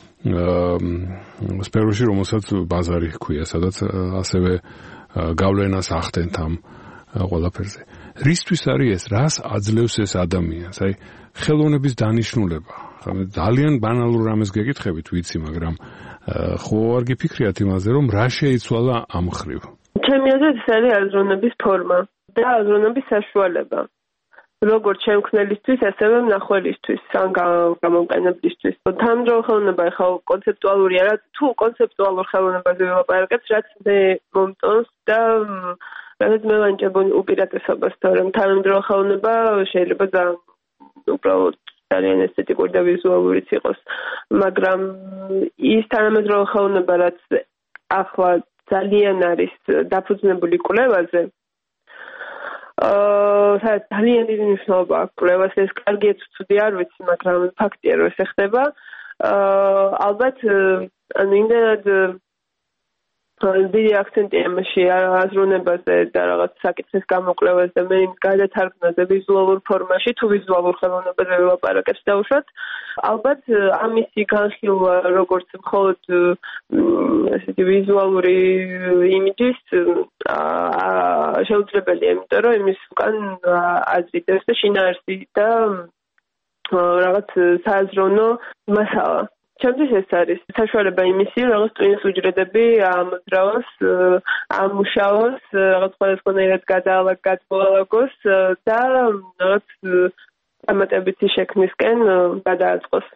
სფეროში, რომელსაც ბაზარი ჰქვია, სადაც ასევე გავლენას ახდენთ ამ ყველაფერზე. რისთვის არის ეს? რას აძლევს ეს ადამიანს? აი, ხელოვნების დანიშნულება. ძალიან ბანალურ რამეს გეკითხებით, ვიცი, მაგრამ ხო არ გიფიქრიათ იმაზე, რომ რა შეიცვალა ამ ხრივ? ჩემი აზრით, ეს არის აზროვნების ფორმა და აზროვნების საშუალება. როგორც შემქმნელისთვის, ასევე მნახველისთვის, ან გამომყენებლისთვის. თანამედროვე ხელოვნება ახლა კონცეპტუალური არა, თუ კონცეპტუალურ ხელოვნებაზე ვილაპარაკებთ, რაც მე მომწონს და რაც მე ვანიჭებენ უპირატესობას, თორემ თანამედროვე ხელოვნება შეიძლება უბრალოდ ძალიან ესთეტიკური და ვიზუალურიც იყოს, მაგრამ ის თანამედროვე ხელოვნება, რაც ახლა ძალიან არის დაფუძნებული კვლევაზე, ძალიან დიდი მნიშვნელობა აქვს კვლევას, ეს კარგია თუ ცუდი არ ვიცი, მაგრამ ფაქტია, რომ ეს ხდება. ალბათ, ანუ იმდენად დიდი აქცენტი ამაში აზროვნებაზე და რაღაც საკითხის გამოკვლევაზე და მე იმის გადათარგმნაზე ვიზუალურ ფორმაში, თუ ვიზუალურ ხელოვნებაზე ვილაპარაკებს დავუშვათ, ალბათ ამისი განხილვა როგორც მხოლოდ ესეთი ვიზუალური იმიჯის შეუძლებელია, იმიტომ რომ იმის უკან აზრიდებს და შინაარსი და რაღაც სააზროვნო მასალა. ჩემთვის ეს არის საშუალება იმისი, რაღაც ტვინის უჯრედები ამოძრავოს, ამუშავოს, რაღაც სხვადასხვანაირად გადაალაგოს და რაღაც დამატებითი შექმნისკენ გადააწყოს.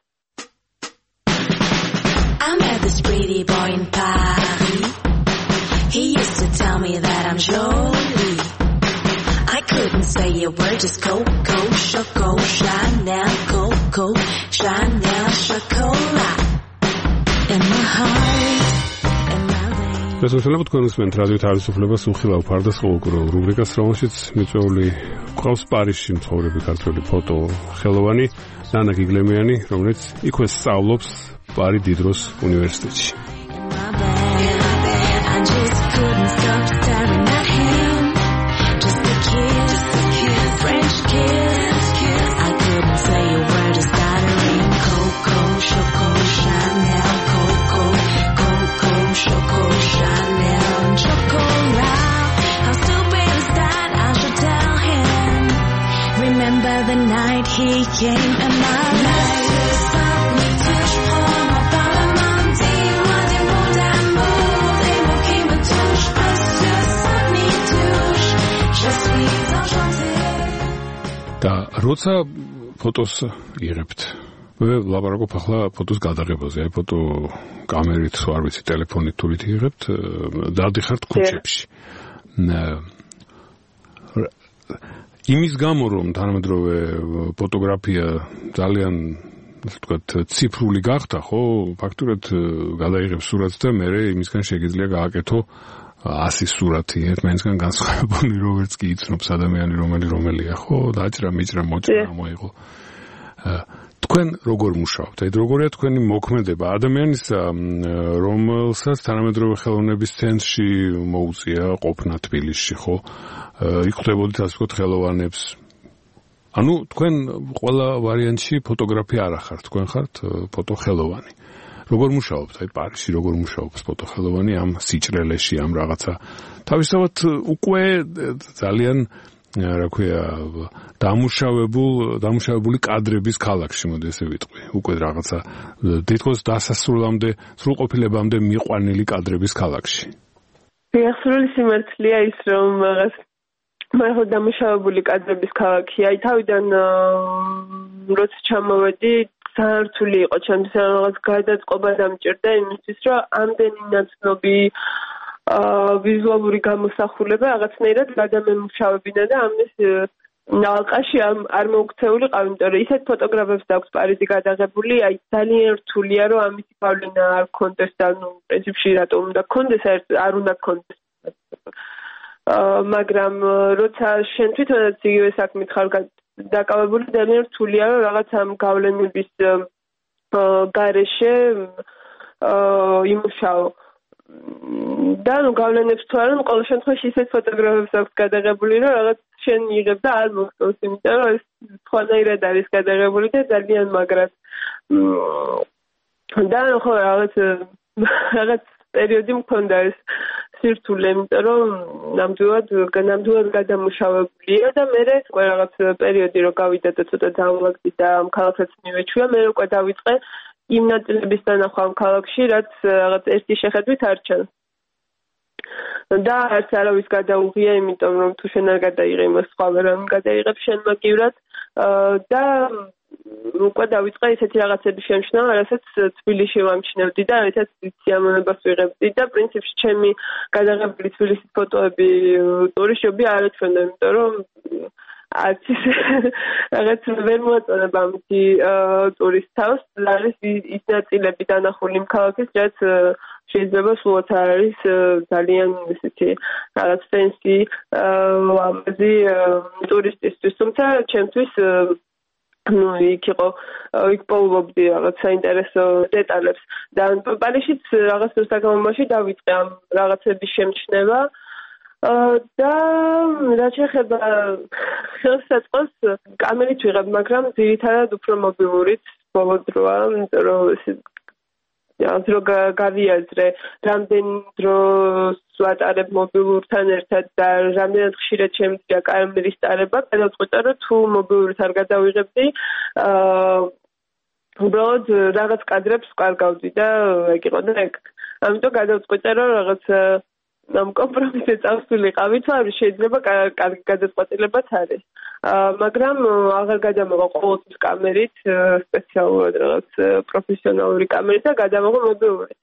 I met this pretty boy in Paris. He used to tell me that I'm jolie. I couldn't say a word, just Coco, Choco, Chanel, Coco, Chanel, Chocolat. In my heart, in my veins. ეს უცებ თქვენ უსმენთ რადიო თავისუფლებას უხილავ ფარდას ყოველკვირეულ რუბრიკას, რომელშიც მიწვეული ყავს პარიზში მცხოვრები ქართველი ფოტო ხელოვანი ნანა გიგლემიანი, რომელიც იქვე სწავლობს პარი დიდროს უნივერსიტეტში. Remember the night he came in my life. და როცა ფოტოს იღებთ, ლაპარაკობ ახლა ფოტოს გადაღებაზე, აი ფოტო კამერით, არ ვიცი, ტელეფონით თურით იღებთ, დადიხართ ქუჩებში. იმის გამო რომ თანამედროვე ფოტოგრაფია ძალიან ასე ვთქვათ ციფრული გახდა, ხო, ფაქტურად გადაიღებს სურათს და მერე იმისგან შეგიძლია გააკეთო 100 სურათი ერთმანეთისგან განსხვავებული, როგორც კი იცნობს ადამიანი რომელია, ხო, დაჭრა, მიჭრა, მოჭრა მოიღო. თქვენ როგორ მუშაობთ? აი როგორია თქვენი მოქმედება ადამიანის, რომელსაც თანამედროვე ხელოვნების ცენტრში მოუწია ყოფნა თბილისში, ხო? იხვდებოდით ასე ვთქვათ ხელოვანებს. ანუ თქვენ ყველა ვარიანტში ფოტოგრაფი არ ახართ, თქვენ ხართ ფოტოხელოვანი. როგორ მუშაობთ? აი პარიზში როგორ მუშაობს ფოტოხელოვანი ამ სიჭრელეში, ამ რაღაცა თავისთავად უკვე ძალიან რა ქვია დამუშავებული კადრების ქალაქში, მოდი ესე ვიტყვი. უკვე რაღაცა თითქოს დასასრულამდე, სრულყოფილებამდე მიყვანილი კადრების ქალაქში. სრული სიმართლეა ის, რომ მაგ დამუშავებული კადრების ქალაქი. აი თავიდან როცა ჩამოვედი, საერთული იყო ჩემთვის რაღაც გადაწყობა დამჭირდა იმისთვის, რომ ამდენი ნაცნობი ვიზუალური გამოსახულება რაღაცნაირად გადამემუშავებინა და ამის ალყაში არ მოუქცეული ყავ, იმიტომ რომ ისეთ ფოტოგრაფებს აქვს პარიზი გადაღებული, აი ძალიან რთულია რომ ამის გავლენა არ ქონდეს და ნუ პრინციპში რატომ უნდა ქონდეს, არ უნდა ქონდეს. მაგრამ როცა შენ თვითონაც იგივე საქმით ხარ დაკავებული, ძალიან რთულია რომ რაღაც ამ გავლენების გარეშე იმუშაო. და ნუ გავლენებს თუ არა, ყოველ შემთხვევაში ისეთ ფოტოგრაფებს აქვს გადაღებული, რომ რაღაც შენ იღებ და არ მოხსოვს, იმიტომ რომ ეს სხვანაირად არის გადაღებული და ძალიან მაგრად. და ხო რაღაც პერიოდი მქონდა ეს სირთულე, იმიტომ რომ ნამდვილად გადამუშავებულია და მე რაღაც პერიოდი რო გავიდა და ცოტა დაულაგდი და ამ ქალაქსაც მივეჩვია, მე უკვე დავიწყე იმ ნაწილების დანახვა ამ ქალაქში, რაც რაღაც ერთი შეხედვით არ ჩანს. და არც არავის გადაუღია, იმიტომ რომ თუ შენ არ გადაიღე იმას, სხვა ვერ გადაიღებს შენ მაგივრად და უკვე დავიწყე ისეთი რაღაცების შემჩნა, რასაც თბილისში ვამჩნევდი და რასაც სიამოვნებას ვიღებდი და პრინციპში ჩემი გადაღებული თბილისის ფოტოები ტურისტები არ ეჩვენა, იმიტომ რომ არც რაღაც ვერ მოაწონება ამითი ტურისტ თავს, არის ის ნაწილები დანახული იმ ქალაქის, რაც შეიძლება სულაც არ არის ძალიან ისეთი რაღაც ფენსი ლამაზი ტურისტისთვის, თუმცა ჩემთვის ну, იქ პოულობდი რაღაც საინტერესო დეტალებს და პარიზშიც რაღაც საგამომოში დავიწყე ამ რაღაცების შემჩნევა და რაც შეეხება ხელსაწყოს კამერით ვიღებ, მაგრამ ძირითადად უფრო მობილურით ბოლო დროა, იმიტომ რომ რო გავიაზრე რამდენი დროს ვატარებ მობილურთან ერთად და რამდენად ხშირად შემიძლია კამერის ტარება, გადავწყვიტე რომ თუ მობილურით არ გადავიღებდი, უბრალოდ რაღაც კადრებს ვკარგავდი და ეგ იყო და ეგ. ამიტომ გადავწყვიტე რომ რაღაც ამ კომპრომისზე წავსულიყავი, თუ არის შეიძლება კარგი გადაწყვეტილებაც არის. მაგრამ აღარ გადამოვა ყოველთვის კამერით, სპეციალურად რაღაც პროფესიონალური კამერით და გადამოვა მობილურით.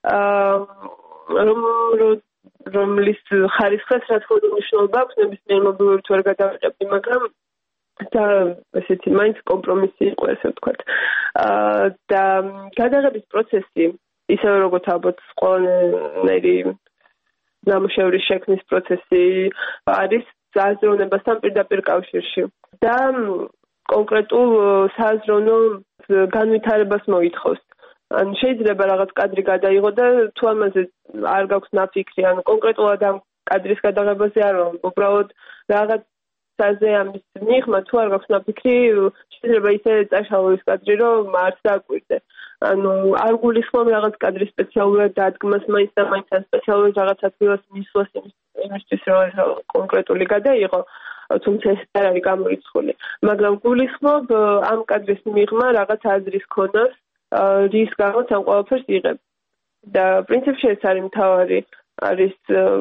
რომლის ხარისხს რა თქმა უნდა მნიშვნელობა აქვს, ნებისმიერ მობილურით ვერ გადავიღებდი, მაგრამ და ესეთი მაინც კომპრომისი იყო, ესე ვთქვათ. და გადაღების პროცესი, ისევე როგორც ალბათ ყველანაირი ნამუშევრის შექმნის პროცესი არის სააზროვნებასთან პირდაპირ კავშირში და კონკრეტულ სააზროვნო განვითარებას მოითხოვს. ან შეიძლება რაღაც კადრი გადაიღო და თუ ამაზე არ გაქვს ნაფიქრი, ან კონკრეტულად ამ კადრის გადაღებაზე არ ვარ, უბრალოდ რაღაცაზე ამის მიღმა თუ არ გაქვს ნაფიქრი, შეიძლება ისე წაშალო ის კადრი, რომ არც დააკვირდე. ანუ არ გულისხმობ რაღაც კადრის სპეციალურად დადგმას მაინც და მაინც ან სპეციალურად რაღაც ადგილას მისვლას იმისთვის, რომ კონკრეტული გადაიღო, თუმცა ეს არ არის გამორიცხული. მაგრამ გულისხმობ ამ კადრის მიღმა რაღაც აზრის ქონას, რის გამოც ამ ყველაფერს იღებ. და პრინციპში ეს არის მთავარი, არის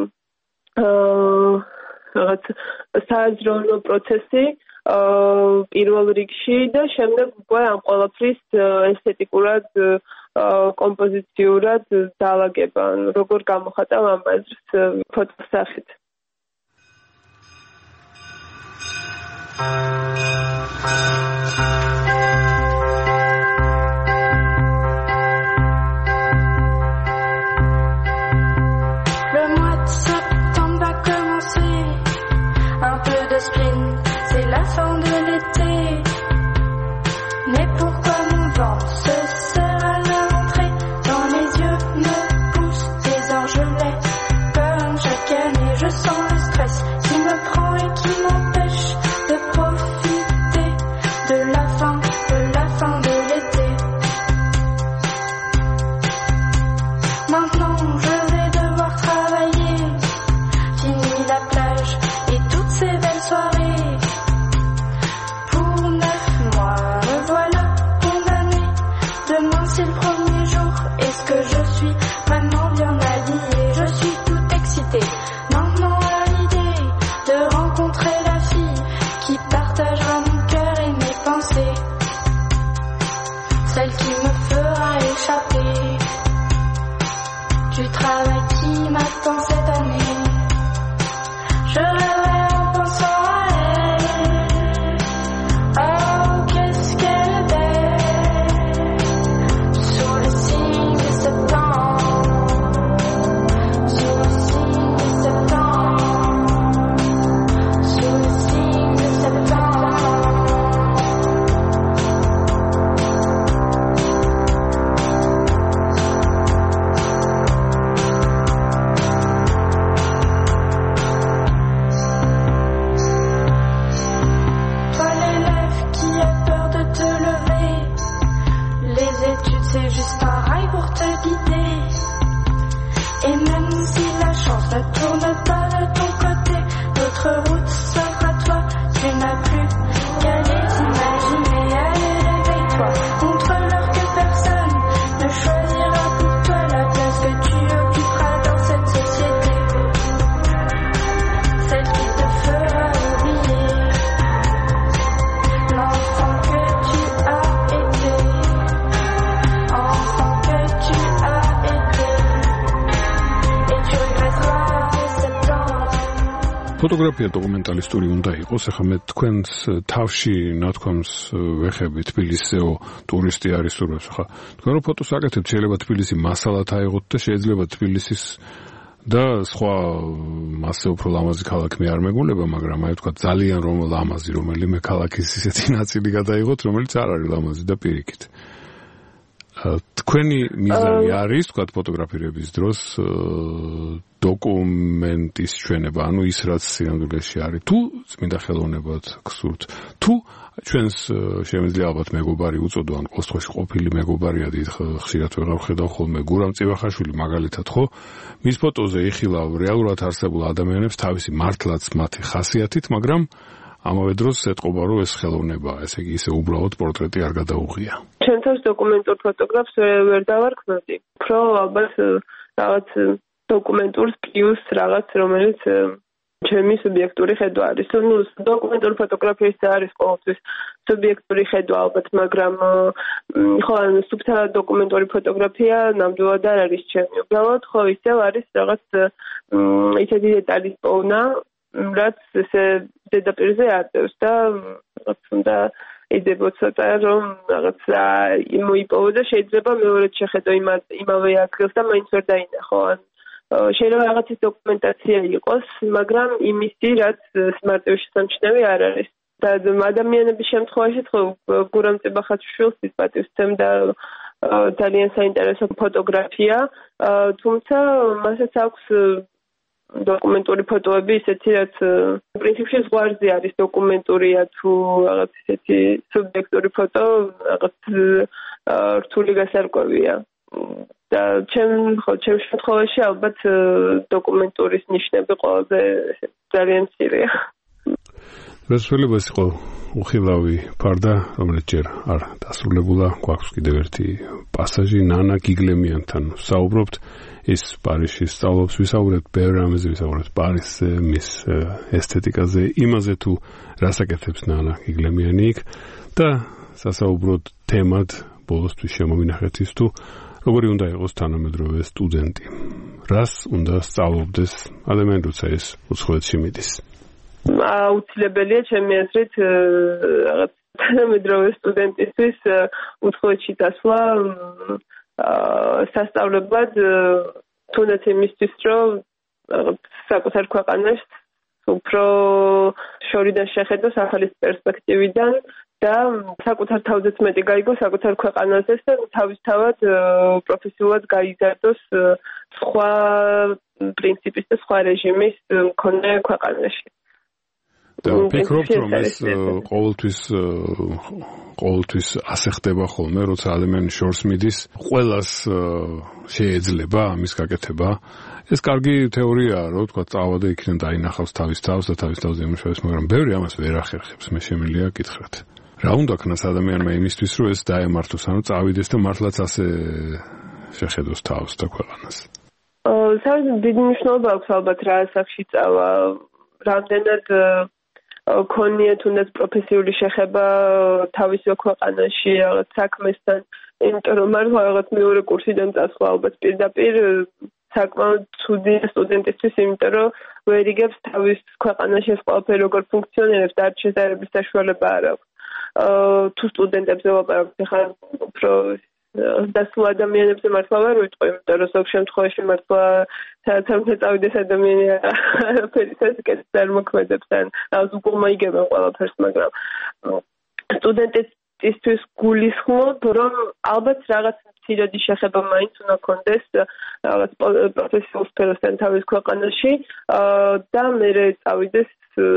რაღაც სააზროვნო პროცესი პირველ რიგში და შემდეგ უკვე ამ ყველაფრის ესთეტიკურად, კომპოზიციურად დაალაგება, როგორ გამოხატავ ამ აზრს ფოტოს სახით. Le mois de septembre va commencer, un peu de spring, c'est la fin de l'été. Mais pourquoi mon vent se serre à la rentrée? Dans les yeux me poussent des orgelets. Comme chaque année je sens le stress qui me prend et qui m'empêche de profiter de la fin de l'été. Maintenant je vais devoir travailler, fini la plage et toutes ces belles soirées. Pour 9 mois me voilà condamnée. Demain c'est le premier jour, est-ce que je suis vraiment bien habillée? Je suis toute excitée maintenant à l'idée de rencontrer la fille qui partagera mon cœur et mes pensées, celle qui me fera échapper du travail qui m'attend cette année. Je rêverai en pensant à elle. Oh, qu'est-ce qu'elle est belle, sous le signe de septembre, sous le signe de septembre, sous le signe de septembre. Toi l'élève qui a peur de te lever, les études c'est juste un rail pour te guider. Et même si la chance ne tourne pas de ton côté, d'autres routes s'offrent à toi, tu n'as plus qu'à les imaginer. Allez, réveille-toi, montre-leur que personne ne choisira pour toi la place que tu occuperas dans cette société, celle qui te fera oublier l'enfant que tu as été, enfant que tu as été, et tu regretteras septembre. ფოტოგრაფია დოკუმენტალისტური უნდა იყოს. ახლა მე თქვენს თავში ნათქვამს ვეხები თბილისეო ტურისტი არის თურმე. ახლა თქვენ რო ფოტოს აკეთებთ, შეიძლება თბილისი მასალად აიღოთ და შეიძლება თბილისის და სხვა მასე უფრო ლამაზი ქალაქი მე არ მეგულება, მაგრამ აი თქვა ძალიან ლამაზი რომელიმე ქალაქის ისეთი ნაწილი გადაიღოთ, რომელიც არ არის ლამაზი და პირიქით. თქვენი მიზანი არის, თქვა ფოტოგრაფირების დროს დოკუმენტის ჩვენება, ანუ ის რაც სინამდვილეში არის. თუ წმინდა ხელოვნებად გსურთ, თუ ჩვენს შემიძლია ალბათ მეგობარი უწოდო, ან ყოველ შემთხვევაში ყოფილი მეგობარია, ხშირად ვეღარ ხედავ ხოლმე გურამ წივახაშვილი მაგალითად, ხო? მის ფოტოზე იხილავ რეალურად არსებულ ადამიანებს თავისი მართლაც მათი ხასიათით, მაგრამ ამავე დროს ეთყობა, რომ ეს ხელოვნებაა, ესე იგი ისე უბრალოდ პორტრეტი არ გადაუღია. ჩემთვის დოკუმენტურ ფოტოგრაფს ვერ დავარქმევდი. უფრო ალბათ რაღაც დოკუმენტურს პლუს რაღაც, რომელიც ჩემი სუბიექტური ხედვა არის. ნუ დოკუმენტური ფოტოგრაფია არის ყოველთვის სუბიექტური ხედვა ალბათ, მაგრამ ხო, სუბტიტრად დოკუმენტური ფოტოგრაფია ნამდვილად არ არის ჩემი. უბრალოდ ხო ისევ არის რაღაც ისეთი დეტალის პოვნა, რაც ესე ზედაპირზე აწევს და რაღაც უნდა იდებო ცოტა, რომ რაღაც მოიპოვო და შეიძლება მეორედ შეხედო იმავე ადგილს და მაინც ვერ დაინახო. შეიძლება რაღაცის დოკუმენტაცია იყოს, მაგრამ იმისი, რაც მარტივ შესამჩნევი არ არის. და ადამიანების შემთხვევაში ხო გურამ წებახაჩვილს ის პატივს სცემდა ძალიან საინტერესო ფოტოგრაფია, თუმცა მასაც აქვს დოკუმენტური ფოტოები ისეთი, რაც პრინციპში ზღვარზე არის დოკუმენტურია თუ რაღაც ისეთი სუბიექტური ფოტო, რაღაც რთული გასარკვევია. და ჩემ შემთხვევაში ალბათ დოკუმენტურის ნიშნები ყველაზე ძალიან მცირეა. რასრულებას იყო უხილავი ფარდა, რომელიც ჯერ არ დასრულებულა, გვაქვს კიდევ ერთი პასაჟი ნანა გიგლემიანთან ვსაუბრობთ. ის პარიზში სწავლობს, ვისაუბრებთ ბევრ რამეზე, ვისაუბრებთ პარიზზე, მის ესთეტიკაზე, იმაზე თუ რას აკეთებს ნანა გიგლემიანი იქ და სასაუბროდ თემად ბოლოსთვის შემოვინახეთ ის თუ როგორი უნდა იყოს თანამედროვე სტუდენტი. რას უნდა სწავლობდეს ადამიანი, როცა ეს უცხოეთში მიდის? აუცილებელია ჩემი აზრით რაღაც თანამედროვე სტუდენტისთვის უცხოეთში დასვლა სასწავლებლად თუნდაც იმისთვის, რომ საკუთარ ქვეყანას უფრო შორიდან შეხედოს ახალი პერსპექტივიდან და საკუთარ თავზეც მეტი გაიგოს საკუთარ ქვეყანაზეც და თავისთავად პროფესიულად გაიზარდოს სხვა პრინციპის და სხვა რეჟიმის მქონე ქვეყანაში. და ვფიქრობთ, რომ ეს ყოველთვის ასე ხდება ხოლმე, როცა ადამიანი შორს მიდის, ყველას შეეძლება ამის გაკეთება. ეს კარგი თეორიაა, რომ თქვა წავა და იქიდან დაინახავს თავის თავს და თავის თავზე იმუშავებს, მაგრამ ბევრი ამას ვერ ახერხებს. მე შემიძლია გითხრათ. რა უნდა ქნას ადამიანმა იმისთვის, რომ ეს დაემართოს, ანუ წავიდეს და მართლაც ასე შეხედოს თავს და ქვეყანას? საერთოდ დიდი მნიშვნელობა აქვს ალბათ რა ასაკში წავა, რამდენად ქონია თუნდაც პროფესიული შეხება თავისივე ქვეყანაში რაღაც საქმესთან, იმიტომ რომ მართლა რაღაც მეორე კურსიდან წასვლა ალბათ პირდაპირ საკმაოდ ცუდი სტუდენტისთვის, იმიტომ რომ ვერ იგებს თავის ქვეყანაში ეს ყველაფერი როგორ ფუნქციონირებს და არც შედარების საშუალება არ აქვს. თუ სტუდენტებზე ვაპარაკობთ, ახლა უფრო დასულ ადამიანებზე მართლა ვერ ვიტყვი, იმიტომ რომ ზოგ შემთხვევაში მართლა საერთოდ წავიდეს ადამიანი არაფერი სასიკეთეს არ მოქმედებს, ან უგულმა იგებენ ყველაფერს, მაგრამ სტუდენტისთვის გულისხმობ, რომ ალბათ რაღაც მცირედი შეხება მაინც უნდა კონდეს რაღაც პროფესიულ სფეროსთან თავის ქვეყანაში და მერე წავიდეს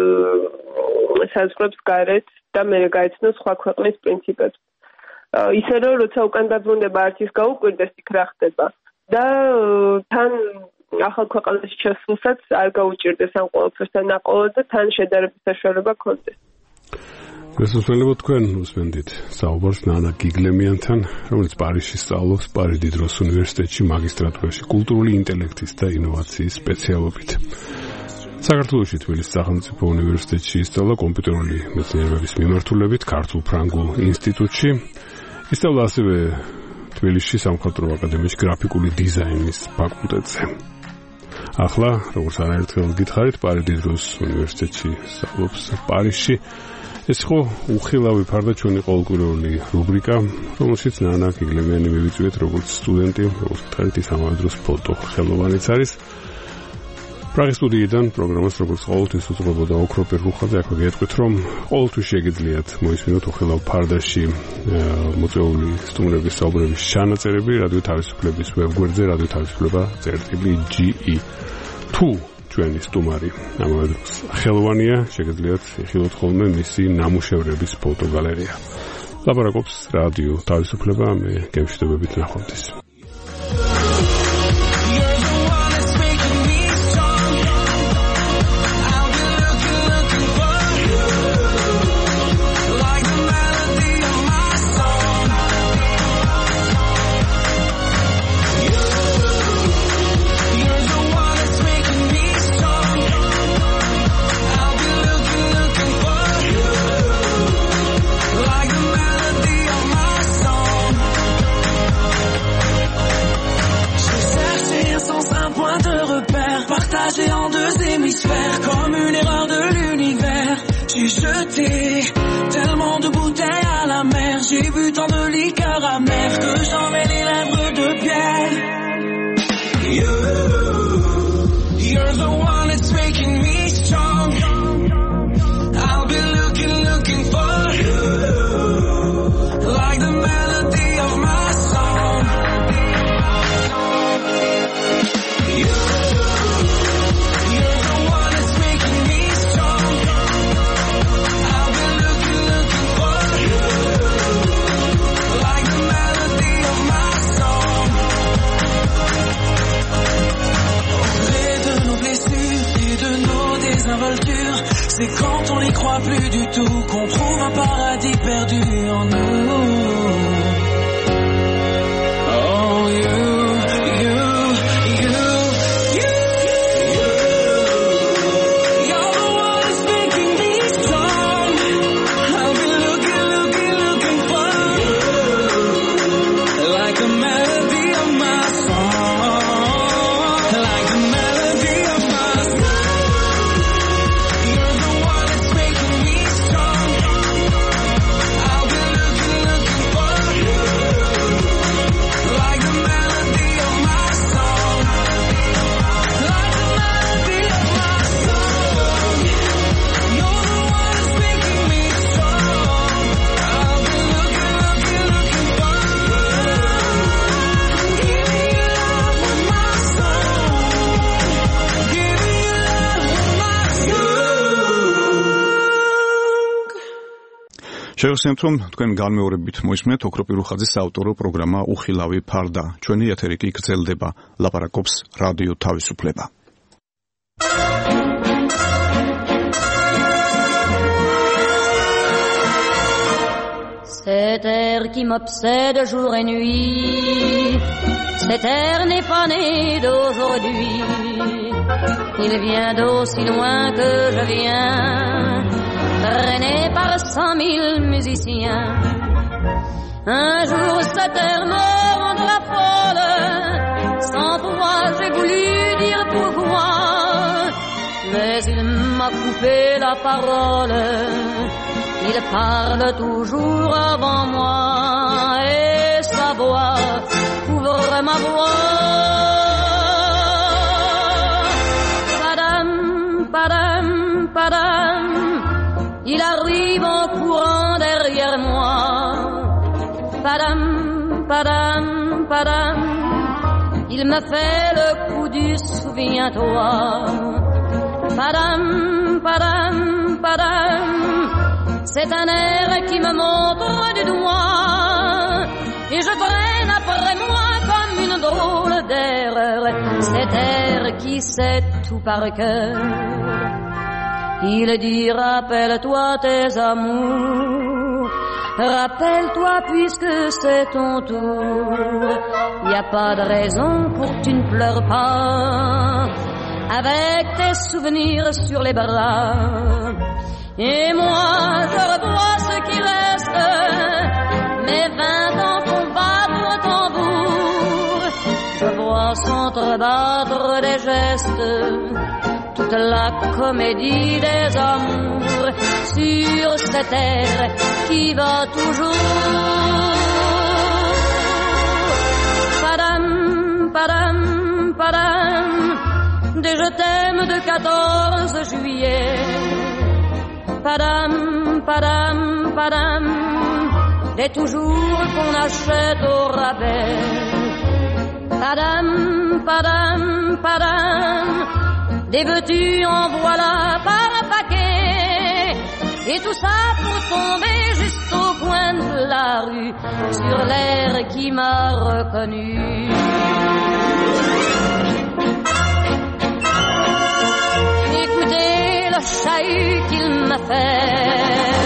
საზღვრებს გარეთ და მერე გაეცნოს სხვა ქვეყნის პრინციპებს. ისე რომ როცა უკან დაბრუნდება არც ის გაუკვირდეს იქ რა ხდება და თან ახალ ქვეყანაში ჩასვლასაც არ გაუჭირდეს ამ ყველაფერსთან აყოლოდ და თან შედარების საშუალება ჰქონდეს. გასასვლელად თქვენ უსმენდით საუბარს ნანა გიგლემიანთან, რომელიც პარიზში სწავლობს პარის დიდროს უნივერსიტეტში მაგისტრატურაში კულტურული ინტელექტის და ინოვაციის სპეციალობით. საქართველოში თბილისის სახელმწიფო უნივერსიტეტში ისწავლა კომპიუტერული მეცნიერებების მიმართულებით ქართულ-ფრანგულ ინსტიტუტში. ისწავლა ასევე თბილისში სამხატვრო აკადემიაში გრაფიკული დიზაინის ფაკულტეტზე. ახლა, როგორც არაერთხელ გითხარით, პარის დიდროს უნივერსიტეტში სწავლობს პარიზში. ეს იყო უხილავი ფარდა ჩვენი ყოველკვირეული რუბრიკა, რომელშიც ნანა გიგლემიანი მივიწვიეთ როგორც სტუდენტი, როგორც გითხარით, ის ამავე დროს ფოტო ხელოვანიც არის. პრაღის სტუდიიდან პროგრამას როგორც ყოველთვის უძღვებოდა ოქროპერ რუხაძე, აქვე გეტყვით, რომ ყოველთვის შეგიძლიათ მოისმინოთ უხილავ ფარდაში მოწვეული სტუმრების საუბრების ჩანაწერები რადიო თავისუფლების ვებგვერდზე radio-თავისუფლება.ge. თუ ჩვენი სტუმარი ამავე დროს ხელოვანია, შეგიძლიათ იხილოთ ხოლმე მისი ნამუშევრების ფოტოგალერეა. ლაპარაკობს რადიო თავისუფლება, მე გემშვიდობებით ნახვამდის. En deux hémisphères, comme une erreur de l'univers. J'ai jeté tellement de bouteilles à la mer. J'ai bu tant de liqueur amère que j'en ai les lèvres de pierre. You're the one that's making me strong. I'll be looking for you, like the melody of my song. C'est quand on n'y croit plus du tout qu'on trouve un paradis perdu en nous. Oh, შევხსენებთ, რომ თქვენ განმეორებით მოისმენთ ოქროპირ უხაძის საავტორო პროგრამა უხილავი ფარდა. ჩვენი ეთერი კი გრძელდება. ლაპარაკობს რადიო თავისუფლება. Cet air qui m'obsède jour et nuit, cet air n'est pas né d'aujourd'hui. Il vient d'aussi loin que je viens, traîné par 100 000 musiciens. Un jour cet air me rendra folle, sans pouvoir j'ai voulu dire pourquoi, mais il m'a coupé la parole. Il parle toujours avant moi et sa voix couvre ma voix. Padam, padam, padam, il arrive en courant derrière moi. Padam, padam, padam, il me fait le coup du souviens-toi. Padam, padam, padam, c'est un air qui me montre du doigt et je traîne après moi comme une drôle d'erreur. Cet air qui sait tout par cœur. Il dit rappelle-toi tes amours, rappelle-toi puisque c'est ton tour. Y a pas de raison pour que tu ne pleures pas avec tes souvenirs sur les bras. Et moi je revois ce qui reste, mes 20 ans qu'on battre au tambour. Je vois s'entrebattre des gestes, toute la comédie des amours sur cette terre qui va toujours. Padam, padam, padam, des je t'aime de 14 juillet. Padam, padam, padam, des toujours qu'on achète au rabais. Padam, padam, padam, des veux-tu en voilà par paquet. Et tout ça pour tomber juste au coin de la rue, sur l'air qui m'a reconnu. Écoutez le chahut qu'il m'a fait,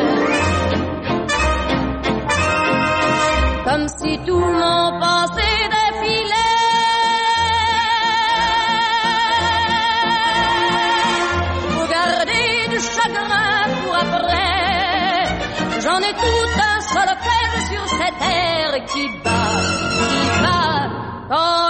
comme si tout mon passé défilait. Faut garder du chagrin pour après, j'en ai tout un solfège sur cette terre qui bat,